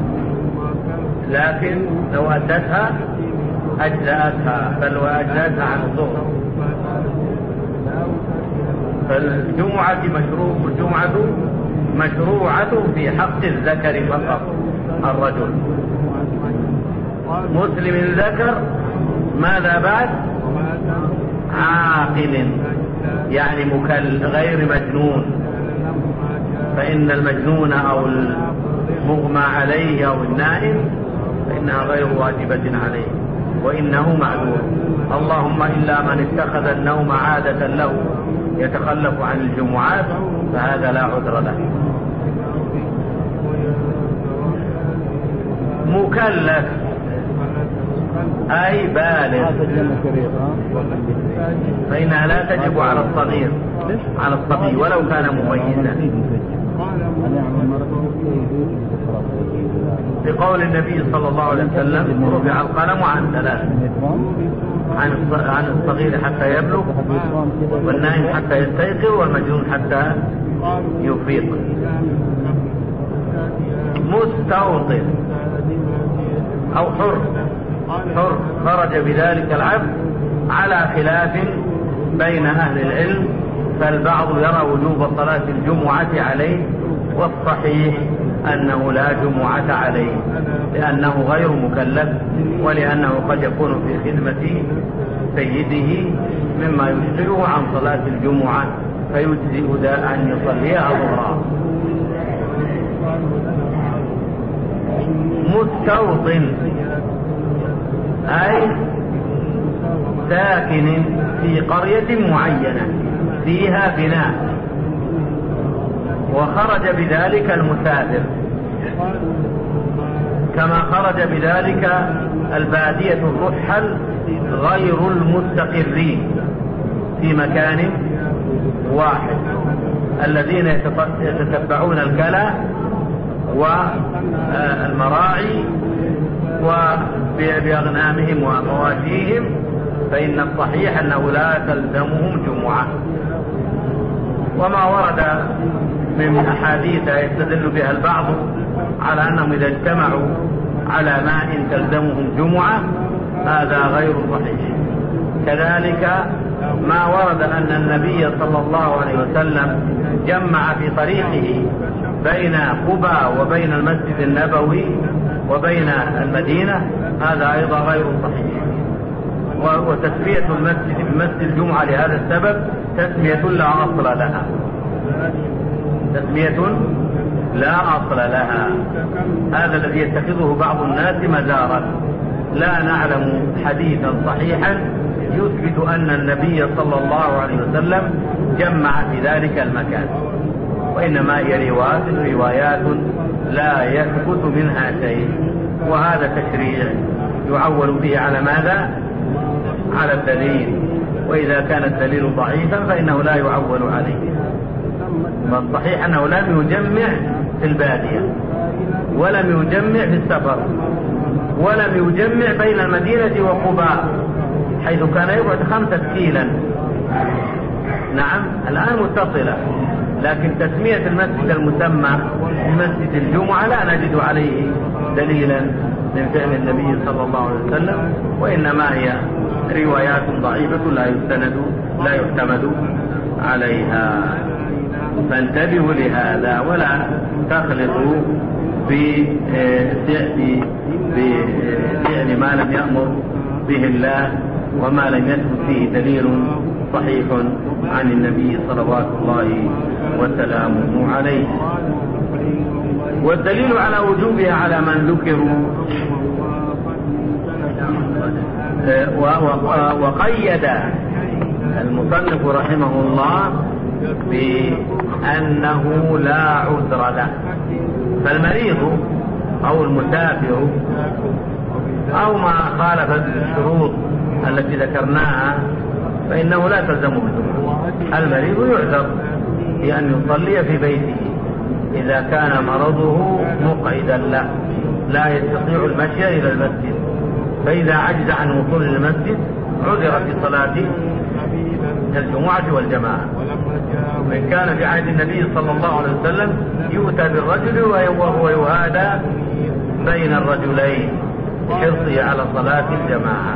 لكن لو أدتها أجزأتها، بل وأجزأتها عن الظهر. فالجمعة مشروع الجمعة مشروعة في حق الذكر فقط، الرجل مسلم ذكر. ماذا بعد؟ عاقل، يعني مكل غير مجنون، فإن المجنون أو المغمى عليه أو النائم فإنها غير واجبة عليه، وإنه معذور. اللهم إلا من اتخذ النوم عادة له يتخلف عن الجمعات فهذا لا عذر له. مكلف أي بالغ، فإنها لا تجب على الصغير على الصبي ولو كان مميزا، بقول النبي صلى الله عليه وسلم: رفع القلم عن ثلاث، عن الصغير حتى يبلغ، والنائم حتى يستيقظ، والمجنون حتى يفيق. مستوطن أو حر حر خرج بذلك العبد على خلاف بين أهل العلم، فالبعض يرى وجوب صلاة الجمعة عليه، والصحيح أنه لا جمعة عليه، لأنه غير مكلف، ولأنه قد يكون في خدمة سيده مما يشغله عن صلاة الجمعة فيجزئ أن يصليها ظهرا. مستوطن أي ساكن في قرية معينة فيها بناء، وخرج بذلك المسافر، كما خرج بذلك البادية الرحل غير المستقرين في مكان واحد، الذين يتتبعون الكلى والمراعي وبأغنامهم ومواشيهم، فإن الصحيح أنه لا تلزمهم جمعة. وما ورد من أحاديث يستدل بها البعض على أنهم إذا اجتمعوا على ماء تلزمهم جمعة، هذا غير صحيح. كذلك ما ورد أن النبي صلى الله عليه وسلم جمع في طريقه بين قباء وبين المسجد النبوي وبين المدينة، هذا أيضا غير صحيح. وتسمية المسجد بمسجد الجمعة لهذا السبب تسمية لا أصل لها، تسمية لا أصل لها. هذا الذي يتخذه بعض الناس مزارا. لا نعلم حديثا صحيحا يثبت أن النبي صلى الله عليه وسلم جمع في ذلك المكان، وإنما هي روايات روايات لا يثبت منها شيء، وهذا تشريع يعول به على ماذا؟ على الدليل، وإذا كان الدليل ضعيفا فإنه لا يعول عليه. والصحيح أنه لم يجمع في البادية، ولم يجمع في السفر، ولم يجمع بين المدينة وقباء حيث كان يبعد خمسة كيلا. نعم الآن متصلة، لكن تسمية المسجد المسمى بمسجد الجمعة لا نجد عليه دليلا من فعل النبي صلى الله عليه وسلم، وإنما هي روايات ضعيفة لا يستند لا يعتمد عليها. فانتبهوا لهذا ولا تخلطوا بفعل ما لم يأمر به الله وما لم يثبت فيه دليل صحيح عن النبي صلوات الله وسلامه عليه. والدليل على وجوبها على من ذكروا وقيد المصنف رحمه الله بأنه لا عذر له، فالمريض أو المسافر أو ما خالف الشروط التي ذكرناها فإنه لا تلزمه الجمعة. المريض يعذر بأن يصلي في بيته إذا كان مرضه مقعدا له لا يستطيع المشي إلى المسجد، فإذا عجز عن وصول المسجد عذر في صلاة الجمعة والجماعة. وإن كان في عهد النبي صلى الله عليه وسلم يؤتى بالرجل وهو يهادى بين الرجلين بحرصه على صلاة الجماعة.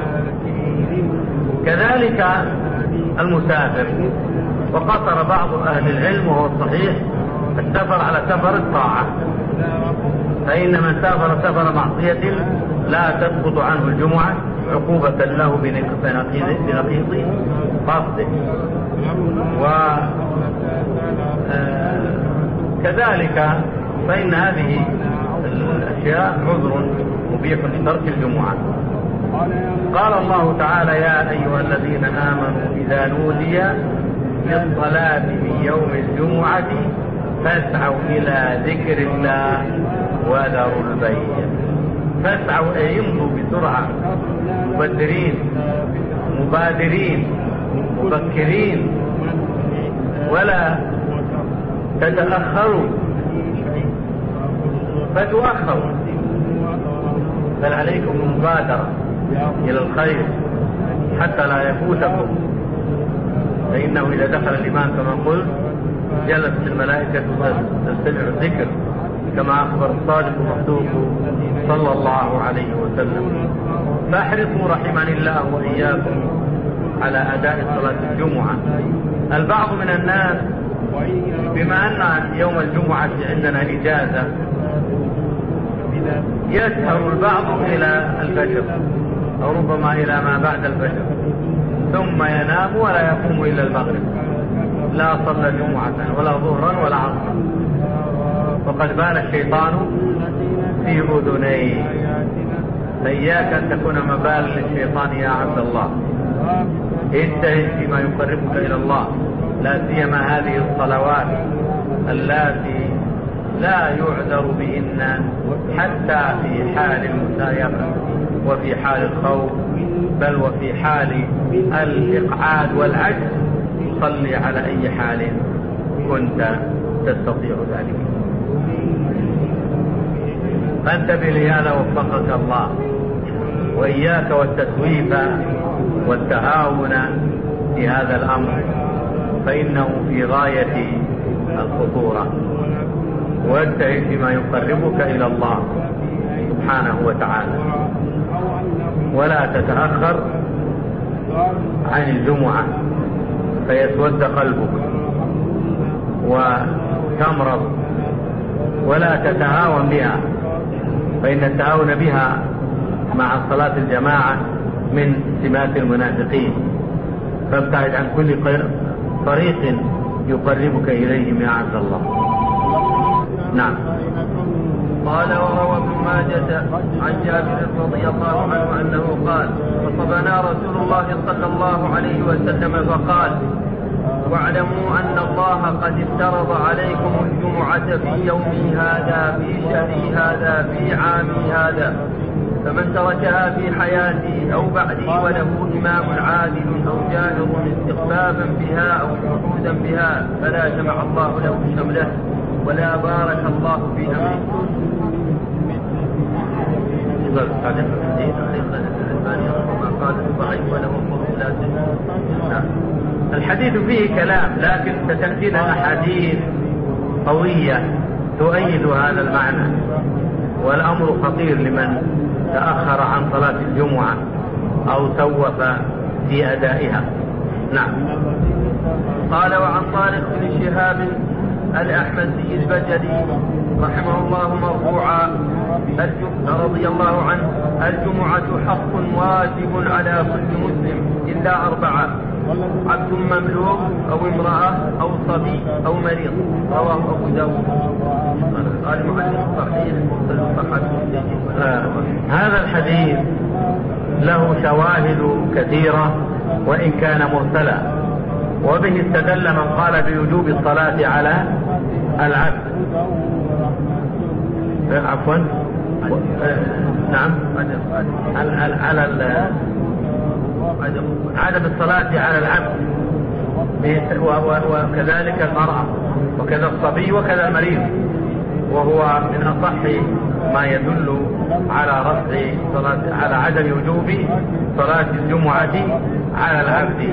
كذلك المسافر، وقصر بعض أهل العلم وهو الصحيح السفر على سفر الطاعة، فإن من سافر سفر معصية لا تسقط عنه الجمعة عقوبة له بنقيض قصده. وكذلك فإن هذه الأشياء عذر مبيح لترك الجمعة. قال الله تعالى: يا أيها الذين آمنوا إذا نودي للصلاة من يوم الجمعة فاسعوا إلى ذكر الله وذروا البيع. فاسعوا أي يمضوا بسرعة، مبادرين مبادرين مبكرين، ولا تتأخروا فتؤخروا، بل عليكم المبادرة إلى الخير حتى لا يفوتكم، فإنه إذا دخل الإمام كما قلت جلست الملائكة تستمع الذكر كما أخبر الصادق المصدوق صلى الله عليه وسلم. فاحرصوا رحمني الله وإياكم على أداء صلاة الجمعة. البعض من الناس بما أن يوم الجمعة عندنا إجازة يسهر البعض إلى الفجر أو ربما إلى ما بعد الفجر ثم ينام ولا يقوم إلا المغرب، لا صلى جمعة ولا ظهرا ولا عصرا، وقد بان الشيطان في أذنيه. فإياك أن تكون مبالا للشيطان يا عبد الله، اجتهد فيما يقربك إلى الله، لا سيما هذه الصلوات اللاتي لا يعذر بهن حتى في حال المسايقة وفي حال الخوف، بل وفي حال الإقعاد والعجز صلي على أي حال كنت تستطيع ذلك. فانتبه لهذا وفقك الله، وإياك والتسويف والتهاون في هذا الأمر، فإنه في غاية الخطورة. واجتهد فيما يقربك إلى الله سبحانه وتعالى، ولا تتأخر عن الجمعة فيسود قلبك وتمرض، ولا تتهاون بها، فإن التهاون بها مع صلاة الجماعة من سمات المنافقين. فابتعد عن كل طريق يقربك إليهم يا عبد الله. نعم. قال: وروى ابن ماجة عن جابر رضي الله عنه أنه قال: خطبنا رسول الله صلى الله عليه وسلم فقال: واعلموا أن الله قد افترض عليكم الجمعة في يومي هذا في شهري هذا في عامي هذا، فمن تركها في حياتي أو بعدي وله إمام عادل أو جاهر استخفافا بها أو جحودا بها فلا جمع الله له شمله ولا بارك الله في أمره. الحديث فيه كلام، لكن ستأتينا أحاديث قوية تؤيد هذا المعنى، والأمر خطير لمن تأخر عن صلاة الجمعة أو سوف في أدائها. نعم. قال وعن طارق بن شهاب الأحمدي البجلي رحمه الله مرفوعا رضي الله عنه: الجمعة حق واجب على كل مسلم إلا أربعة: عبد مملوك أو امرأة أو صبي أو مريض. رواه أبو داود. قال معلم صحيح آه. هذا الحديث له شواهد كثيرة وإن كان مرسلا، وبه استدل من قال بوجوب الصلاة على العبد. عفوا نعم على عدم الصلاة على العبد، وكذلك المرأة وكذا الصبي وكذا المريض، وهو من أصح ما يدل على رفع صلاة على عدم وجوب صلاة الجمعة على العبد.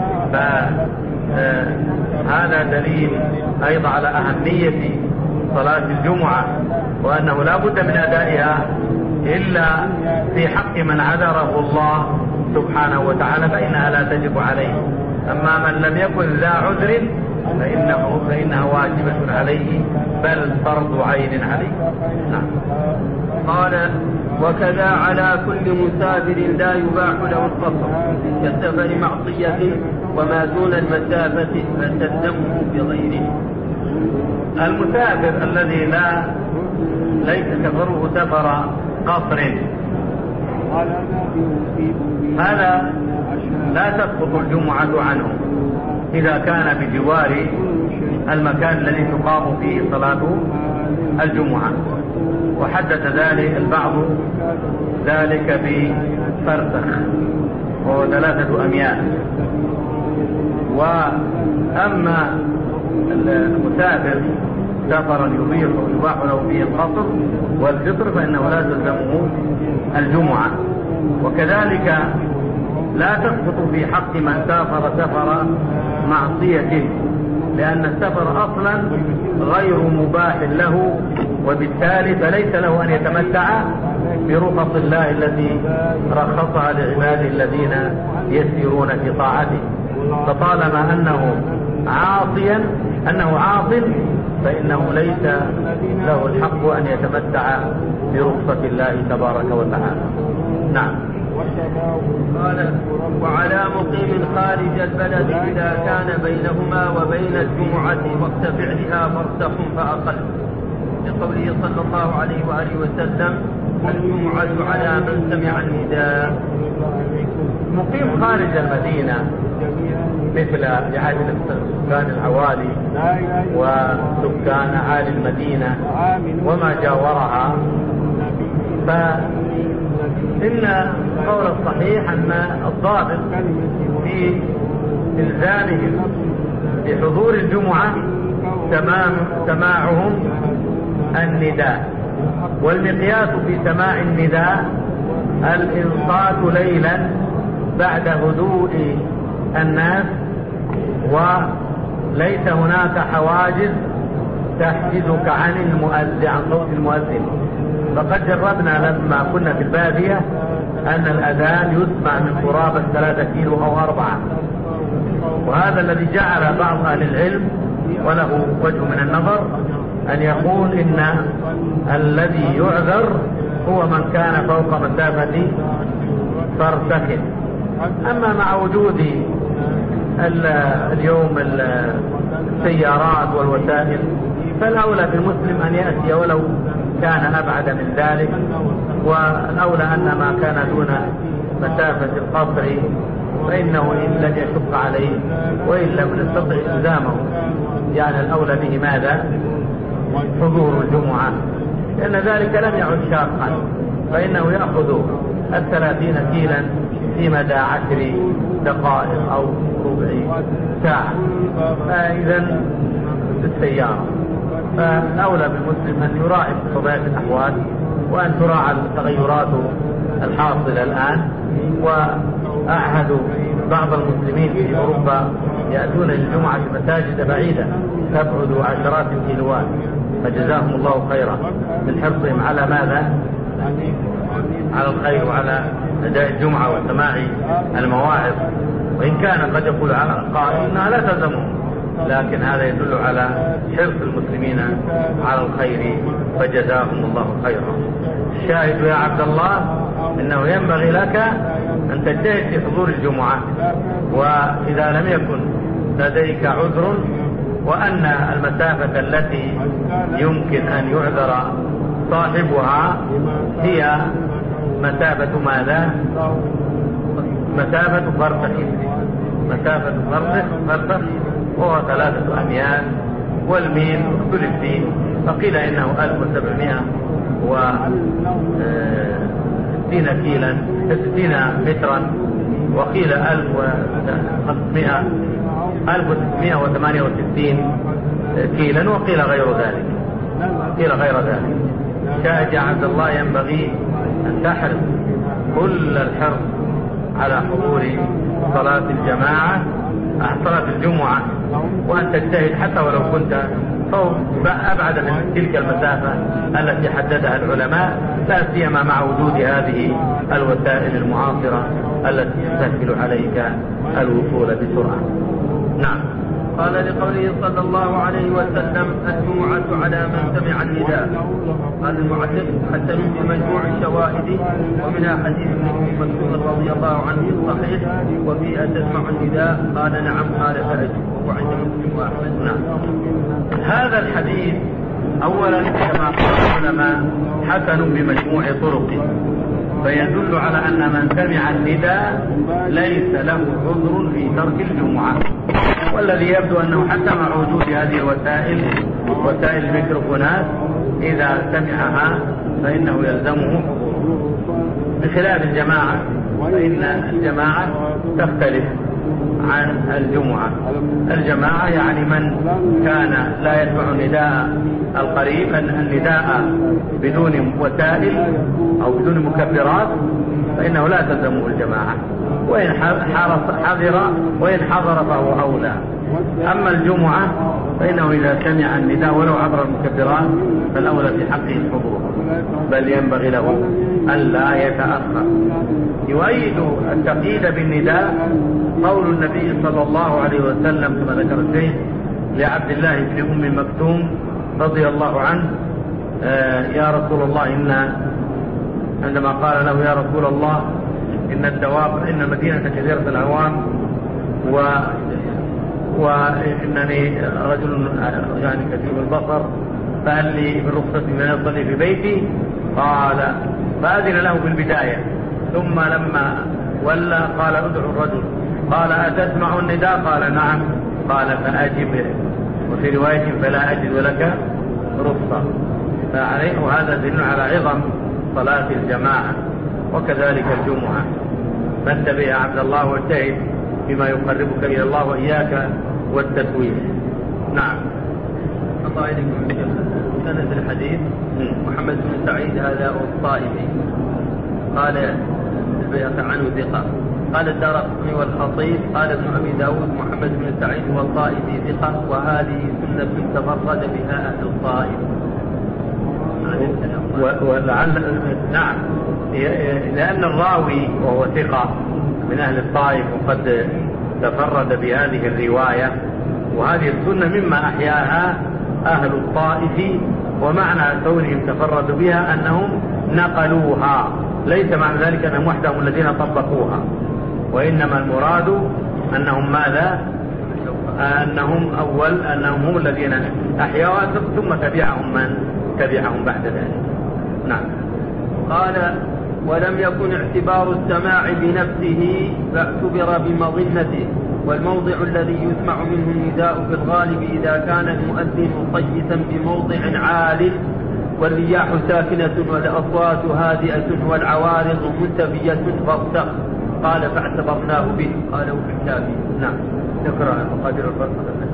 فهذا دليل أيضا على أهمية صلاة الجمعة، وأنه لا بد من أدائها إلا في حق من عذره الله سبحانه وتعالى فإنها لا تجب عليه. أما من لم يكن ذا عذر فإنه فإنها واجبة عليه، بل فرض عين عليه. نعم. قال: وكذا على كل مسافر لا يباح له القصر كالسفر معصية، وما دون المسافة فتلزمه بغيره. المسافر الذي لا ليس سفره سفر قصر هذا لا تسقط الجمعة عنه إذا كان بجوار المكان الذي تقام فيه صلاة الجمعة، وحدث ذلك البعض ذلك بفرسخ وهو ثلاثة أميال. وأما المسافر سفرا يبيح ويباح له فيه القصر والفطر فإنه لا تلزمه الجمعة. وكذلك لا تسقط في حق من سافر سفر معصية، لأن السفر أصلا غير مباح له، وبالتالي فليس له أن يتمتع برخص الله التي رخصها لعباده الذين يسيرون في طاعته. فطالما أنه عاصيا أنه عاص فإنه ليس له الحق أن يتمتع برخصة الله تبارك وتعالى. نعم. قال: وعلى مقيم خارج البلد إذا كان بينهما وبين الجمعة وقت فعلها فرسخ فأقل، لقوله صلى الله عليه وآله وسلم: الجمعة على من سمع النداء. مقيم خارج المدينة مثل عادة سكان العوالي وسكان عالي المدينة وما جاورها، فإن قول الصحيح أن الضابط في إلزامهم بحضور الجمعة تمام سماعهم النداء، والمقياس في سماع النداء الإنصات ليلا بعد هدوء الناس، وليس هناك حواجز تحجزك عن المؤذن عن صوت المؤذن. فقد جربنا لما كنا في البادية أن الأذان يسمع من قرابة ثلاثة كيلو أو أربعة، وهذا الذي جعل بعض أهل العلم وله وجه من النظر أن يقول إن الذي يعذر هو من كان فوق مسافة فرسخ. أما مع وجود اليوم السيارات والوسائل فالأولى بالمسلم أن يأتي ولو كان أبعد من ذلك، والأولى أن ما كان دون مسافة القصر فإنه إن لم يشق عليه وإن لم يستطع التزامه يعني الأولى به ماذا؟ حضور الجمعة، لأن ذلك لم يعد شاقا، فإنه يأخذ الثلاثين كيلا في مدى عشر دقائق أو ربع ساعة، فإذا بالسيارة. فالأولى بالمسلم أن يراعي طبيعة الأحوال وأن تراعى التغيرات الحاصلة الآن. وأعهد بعض المسلمين في أوروبا يأتون للجمعة في مساجد بعيدة تبعد عشرات الكيلوات، فجزاهم الله خيرا من حرصهم على ماذا؟ على الخير وعلى أداء الجمعة وسماع المواعظ. وإن كان قد يقول على قائل إنها لا تلزمهم، لكن هذا يدل على حرص المسلمين على الخير، فجزاهم الله خيرا. الشاهد يا عبد الله إنه ينبغي لك أن تجتهد في حضور الجمعة، وإذا لم يكن لديك عذر، وأن المسافة التي يمكن أن يعذر صاحبها هي مسافة ماذا؟ مسافة فرسخ، مسافة فرسخ فرسخ وهو ثلاثة أميال، والميل اختلف فيه، فقيل إنه ألف وسبعمائة وستين كيلا ستين مترا، وقيل ألف وخمسمائة ألف وستمائة وثمانية وستين كيلا، وقيل غير ذلك، قيل غير ذلك. شاهد يا عبد الله ينبغي أن تحرص كل الحرص على حضور صلاة الجماعة، صلاة الجمعة، وأن تجتهد حتى ولو كنت فوق أبعد من تلك المسافة التي حددها العلماء، لا سيما مع وجود هذه الوسائل المعاصرة التي تسهل عليك الوصول بسرعة. نعم. قال لقوله صلى الله عليه وسلم الجمعة على من سمع النداء. قال المعلق حسن بمجموع الشواهد، ومنها حديث ابن مسعود رضي الله عنه في الصحيح وفي أتسمع النداء قال نعم قال فأجب، وهو عند مسلم وأحمد. نعم. هذا الحديث أولا كما قال العلماء حسن بمجموع طرقه، فيدل على أن من سمع النداء ليس له عذر في ترك الجمعة. والذي يبدو أنه حتى مع وجود هذه الوسائل وسائل الميكروفونات إذا سمعها فإنه يلزمه حضوره، بخلاف الجماعة، فإن الجماعة تختلف عن الجمعة. الجماعة يعني من كان لا يسمع النداء القريب، النداء بدون وسائل أو بدون مكبرات، فإنه لا تلزمه الجماعة، وإن حضر وإن حضر فهو أولى. أما الجمعة فإنه إذا سمع النداء ولو عبر المكبرات فالأولى في حقه الحضور، بل ينبغي له ألا يتأخر. يؤيد التقييد بالنداء قول النبي صلى الله عليه وسلم كما ذكر الشيخ لعبد الله بن أم مكتوم رضي الله عنه: آه يا رسول الله، إن عندما قال له يا رسول الله إن الدواب إن المدينة كثيرة العوام و وإنني رجل يعني كثير البصر، فهل لي بالرخصة من يصلي في بيتي؟ قال فأذن له في البداية، ثم لما ولى قال ادعو الرجل، قال أتسمع النداء؟ قال نعم، قال فأجب، وفي رواية فلا أجد لك رخصة. فعليه هذا دليل على عظم صلاة الجماعة، وكذلك الجمعة. فاتبع يا عبد الله واجتهد بما يقربك إلى الله وإياك والتسويف. نعم. الله إليكم سند الحديث محمد بن سعيد هذا الطائفي، قال البيهقي عنه ثقة. قال الدارقطني والخطيب قال ابن أبي داود محمد بن سعيد والطائفي ثقة، وهذه سنة تفرد بها أهل الطائف. ولعل نعم، لأن الراوي وهو ثقة من أهل الطائف وقد تفرد بهذه الرواية، وهذه السنة مما أحياها أهل الطائف، ومعنى كونهم تفردوا بها أنهم نقلوها، ليس معنى ذلك أنهم وحدهم الذين طبقوها، وإنما المراد أنهم ماذا؟ أنهم أول أنهم هم الذين أحياها ثم تبعهم من تبعهم بعد ذلك. نعم. قال ولم يكن اعتبار السماع بنفسه فاعتبر بمظنته. والموضع الذي يسمع منه النداء في الغالب إذا كان المؤذن صيتا بموضع عال والرياح ساكنة والأصوات هادئة والعوارض منتفية فارتق. قال فاعتبرناه به. قاله في كتابه. نعم. نقرأ مقادير الفرق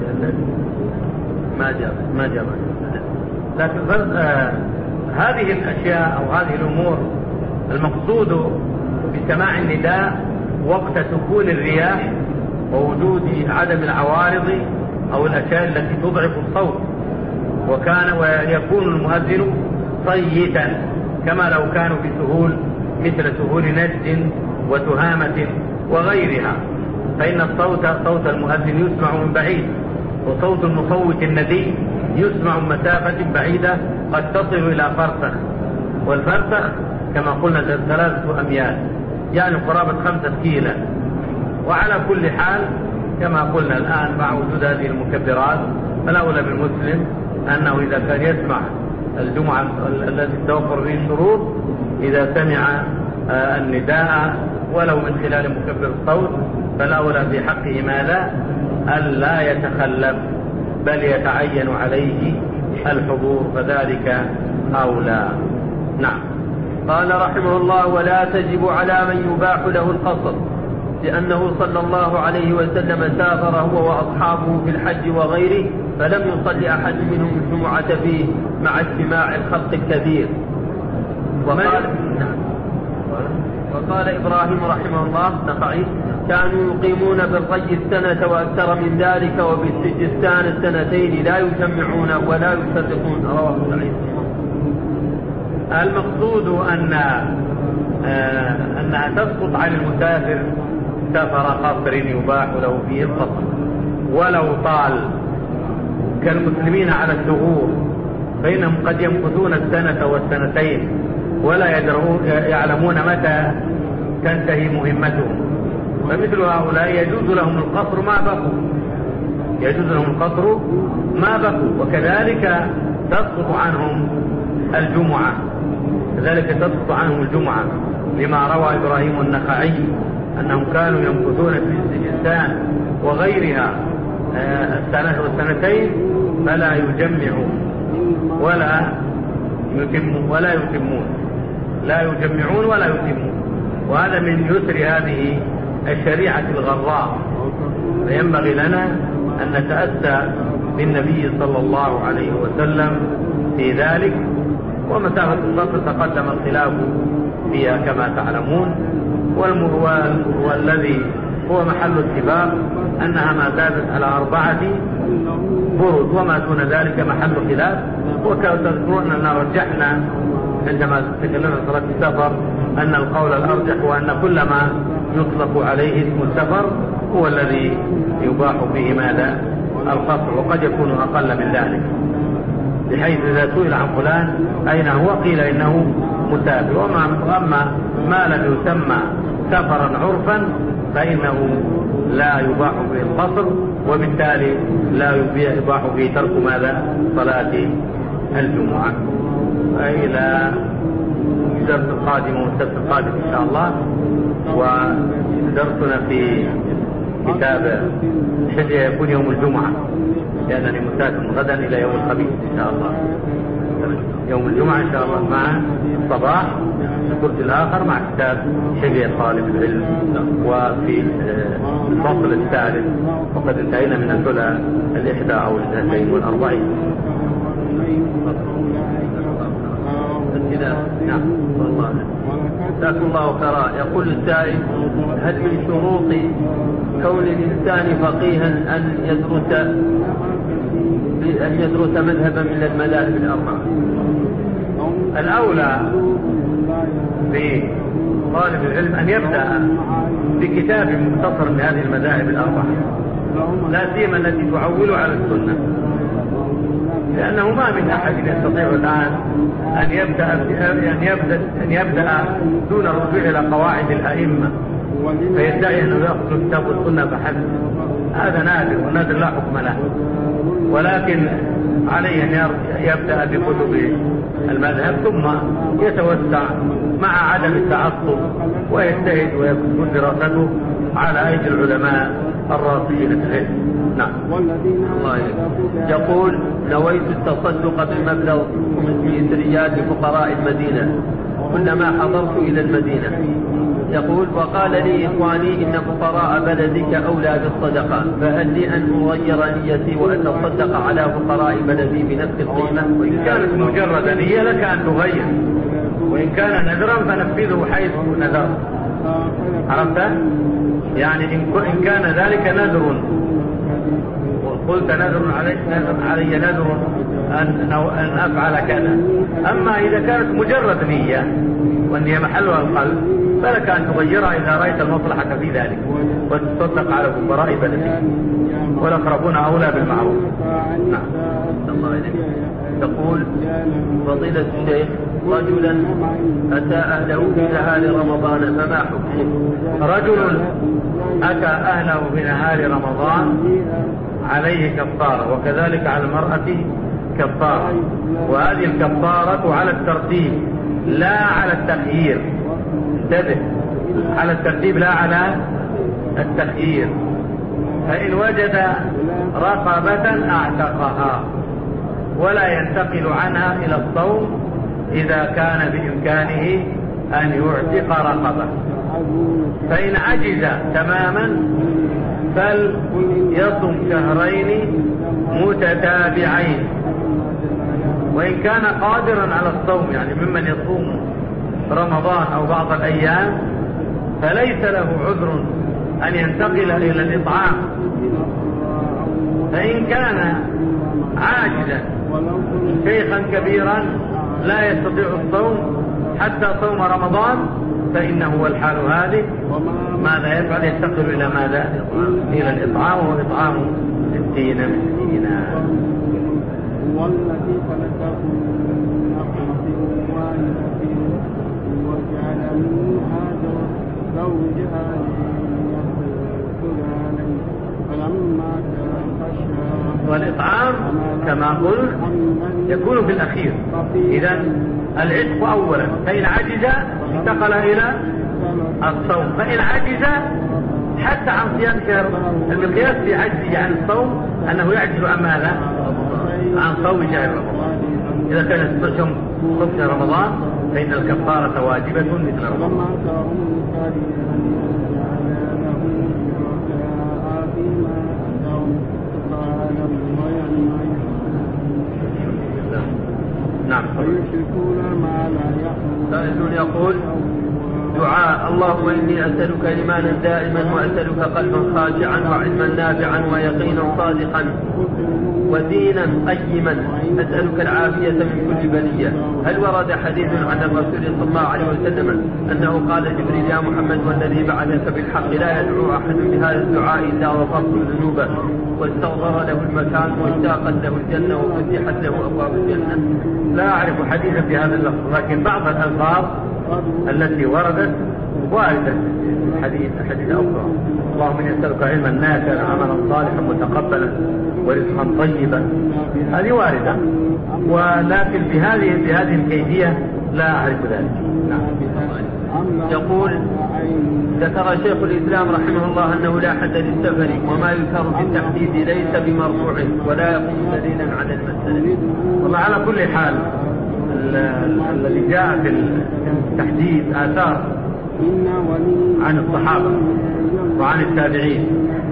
ما جاء ما جاء لكن آه هذه الأشياء أو هذه الأمور المقصود بسماع النداء وقت سكون الرياح ووجود عدم العوارض أو الأشياء التي تضعف الصوت، وكان ويكون المؤذن صيتا كما لو كانوا بسهول مثل سهول نجد وتهامة وغيرها، فإن الصوت صوت المؤذن يسمع من بعيد، وصوت المصوت الندي يسمع من مسافة بعيدة قد تصل إلى فرسخ، والفرسخ كما قلنا ثلاثة أميال يعني قرابة خمسة كيلة. وعلى كل حال كما قلنا الآن مع وجود هذه المكبرات فالأولى بالمسلم أنه إذا كان يسمع الجمعة التي توفر فيه الشروط إذا سمع النداء ولو من خلال مكبر الصوت فالأولى في حقه ماذا؟ ألا يتخلف بل يتعين عليه الحضور، فذلك أولى. نعم. قال رحمه الله: ولا تجب على من يباح له القصر، لأنه صلى الله عليه وسلم سافر هو وأصحابه في الحج وغيره فلم يصلي أحد منهم الجمعة فيه مع اجتماع الخلق الكثير. وقال, وقال إبراهيم رحمه الله نقعي: كانوا يقيمون بالري السنة وأكثر من ذلك وبالسجستان السنتين لا يجمعون ولا يفرقون. رواه سعيد. المقصود أن آه أنها تسقط عن المسافر سفر قصر يباح له فيه القصر ولو طال كالمسلمين على الثغور، فإنهم قد يمكثون السنة والسنتين ولا يدرون يعلمون متى تنتهي مهمتهم، فمثل هؤلاء يجوز لهم القصر ما بقوا يجوز لهم القصر ما بقوا وكذلك تسقط عنهم الجمعة كذلك تسقط عنهم الجمعة لما روى إبراهيم النخعي أنهم كانوا يمكثون في السجستان وغيرها السنة والسنتين فلا يجمعون ولا يتمون ولا يتمون لا يجمعون ولا يتمون، وهذا من يسر هذه الشريعة الغراء، فينبغي لنا أن نتأسى بالنبي صلى الله عليه وسلم في ذلك. ومسافة الصف تقدم الخلاف فيها كما تعلمون، والذي هو محل اتفاق أنها ما زادت على أربعة برد، وما دون ذلك محل خلاف. وكما تذكرون أننا رجحنا عندما تكلمنا عن صلاة السفر أن القول الأرجح هو أن كل ما يطلق عليه اسم السفر هو الذي يباح به ماذا؟ القصر، وقد يكون أقل من ذلك، بحيث إذا سئل عن فلان أين هو قيل إنه مسافر. وأما ما لم يسمى سفرا عرفا فإنه لا يباح به القصر، وبالتالي لا يباح به ترك ماذا؟ صلاة الجمعة. إلى الدرس القادم والسبت القادم إن شاء الله، ودرسنا في كتاب الحجة يكون يوم الجمعة لأنني مسافر غدا إلى يوم الخميس إن شاء الله. يوم الجمعة إن شاء الله مع الصباح، الكرسي الآخر مع كتاب حجة طالب العلم، وفي الفصل الثالث وقد انتهينا من الثلث الإحدى أو الاثنتين والأربعين. نعم. والله جزاكم الله خيرا. يقول السائل: هل من شروط كون الإنسان فقيها أن يدرس أن يدرس مذهبا من المذاهب الأربعة؟ الأولى بطالب العلم أن يبدأ بكتاب مختصر من هذه المذاهب الأربعة، لا سيما التي تعول على السنة، لأنه ما من أحد يستطيع الآن أن يبدأ أن يبدأ أن يبدأ دون الرجوع إلى قواعد الأئمة فيدعي أنه يأخذ الكتاب والسنة فحسب. هذا نادر، والنادر لا حكم له. ولكن عليه أن يبدأ بكتب المذهب ثم يتوسع مع عدم التعصب ويجتهد ويكون دراسته على أيدي العلماء الراسخين في العلم. نعم. الله يقول نويت التصدق بالمبلغ خمسمائة ريال لفقراء المدينة كلما حضرت إلى المدينة. يقول وقال لي إخواني إن فقراء بلدك أولى بالصدقة، فهل لي أن أغير نيتي وأتصدق على فقراء بلدي بنفس القيمة؟ وإن كانت مجرد نية لك أن تغير، وإن كان نذرا فنفذه حيث نذر. عرفت؟ يعني إن كان ذلك نذر قلت نذر علي نذر علي نذر أن أن أفعل كذا. أما إذا كانت مجرد نية والنية محلها القلب فلك أن تغيرها إذا رأيت المصلحة في ذلك وتصدق على فقراء بلدك والأقربون أولى بالمعروف. نعم. تقول فضيلة الشيخ رجلا أتى أهله في نهار رمضان فما حكمه؟ رجل أتى أهله في نهار رمضان عليه كفارة، وكذلك على المرأة كفارة، وهذه الكفارة على الترتيب لا على التخيير. انتبه، على الترتيب لا على التخيير. فإن وجد رقبة أعتقها ولا ينتقل عنها إلى الصوم إذا كان بإمكانه أن يعتق رقبة. فإن عجز تماما فليصم شهرين متتابعين، وإن كان قادرا على الصوم يعني ممن يصوم رمضان أو بعض الأيام فليس له عذر أن ينتقل إلى الإطعام. فإن كان عاجزا شيخا كبيرا لا يستطيع الصوم حتى صوم رمضان فإنه الحال هذه ماذا يفعل؟ ينتقل إلى ماذا؟ إلى الإطعام، وإطعام ستين مسكينا. والذي خلقكم من نفس واحدة وجعل منها زوجها ليأكل عليه فلما تغشى. والإطعام كما قلت يكون في الأخير. إذن العتق أولا، فإن عجز انتقل إلى الصوم. فإن عجز حتى عن صيام شهر، المقياس في عجزه عن الصوم أنه يعجز عن ماذا؟ عن صوم شهر رمضان. إذا كان صوم شهر رمضان فإن الكفارة واجبة مثل رمضان. نعم. سائل يقول دعاء اللهم إني أسألك إيمانا دائما وأسألك قلبا خاشعا وعلما نافعا ويقينا صادقا ودينا قيما، أسألك العافية من كل بلية. هل ورد حديث عن الرسول صلى الله عليه وسلم أنه قال جبريل يا محمد والذي بعثك بالحق لا يدعو أحد بهذا الدعاء إلا غفرت ذنوبه واستغفر له المكان واشتاقت له الجنة وفتحت له أبواب الجنة؟ لا أعرف حديثا في هذا اللفظ، لكن بعض الألفاظ التي وردت واردة حديث حديث أخرى. اللهم إني أسألك علما نافعا عملا صالحا متقبلا ورزقا طيبا، هذه واردة، ولكن بهذه بهذه الكيفية لا أعرف ذلك. نعم. يقول ذكر شيخ الإسلام رحمه الله أنه لا حد للسفر وما يذكر في التحديد ليس بمرفوع ولا يكون دليلا على المسألة. والله على كل حال الذي جاء في التحديد آثار عن الصحابة وعن التابعين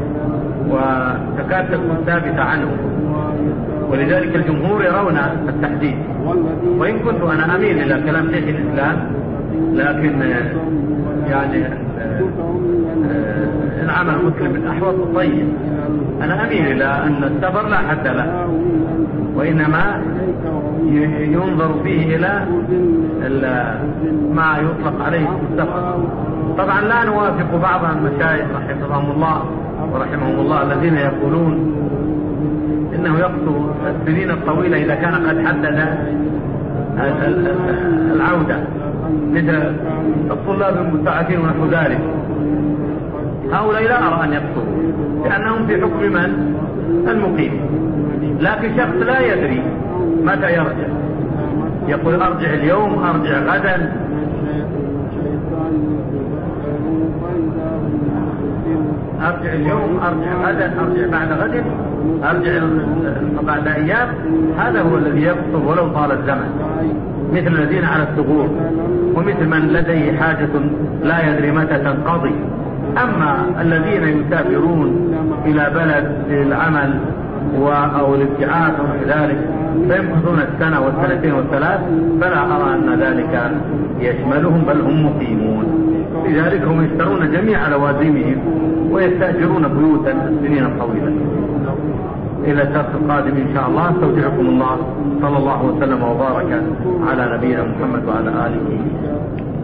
وتكاد تكون ثابتة عنه، ولذلك الجمهور يرون التحديد، وإن كنت أنا أميل إلى كلام شيخ الإسلام، لكن يعني إن عمل مسلم الأحوط طيب. أنا أميل إلى أن السفر لا حد له، وإنما ينظر فيه إلى ما يطلق عليه السفر. طبعا لا نوافق بعض المشايخ رحمهم الله ورحمهم الله الذين يقولون إنه يقصر السنين الطويلة إذا كان قد حدد العودة، مثل الطلاب المستعدين ونحو ذلك. هؤلاء لا أرى أن يقصروا، لأنهم في حكم من؟ المقيم. لكن شخص لا يدري متى يرجع، يقول أرجع اليوم أرجع غدا، أرجع اليوم أرجع غدا أرجع بعد غد أرجع بعد أيام، هذا هو الذي يبطل ولو طال الزمن، مثل الذين على الثغور ومثل من لديه حاجة لا يدري متى تنقضي. أما الذين يسافرون إلى بلد للعمل أو الابتعاث ونحو ذلك فيمكثون السنة والسنتين والثلاث، فلا أرى أن ذلك يشملهم، بل هم مقيمون. لذلك هم يشترون جميع لوازمهم ويستأجرون بيوتا السنين الطويلة. إلى الدرس القادم إن شاء الله، استودعكم الله، صلى الله وسلم وبارك على نبينا محمد وعلى آله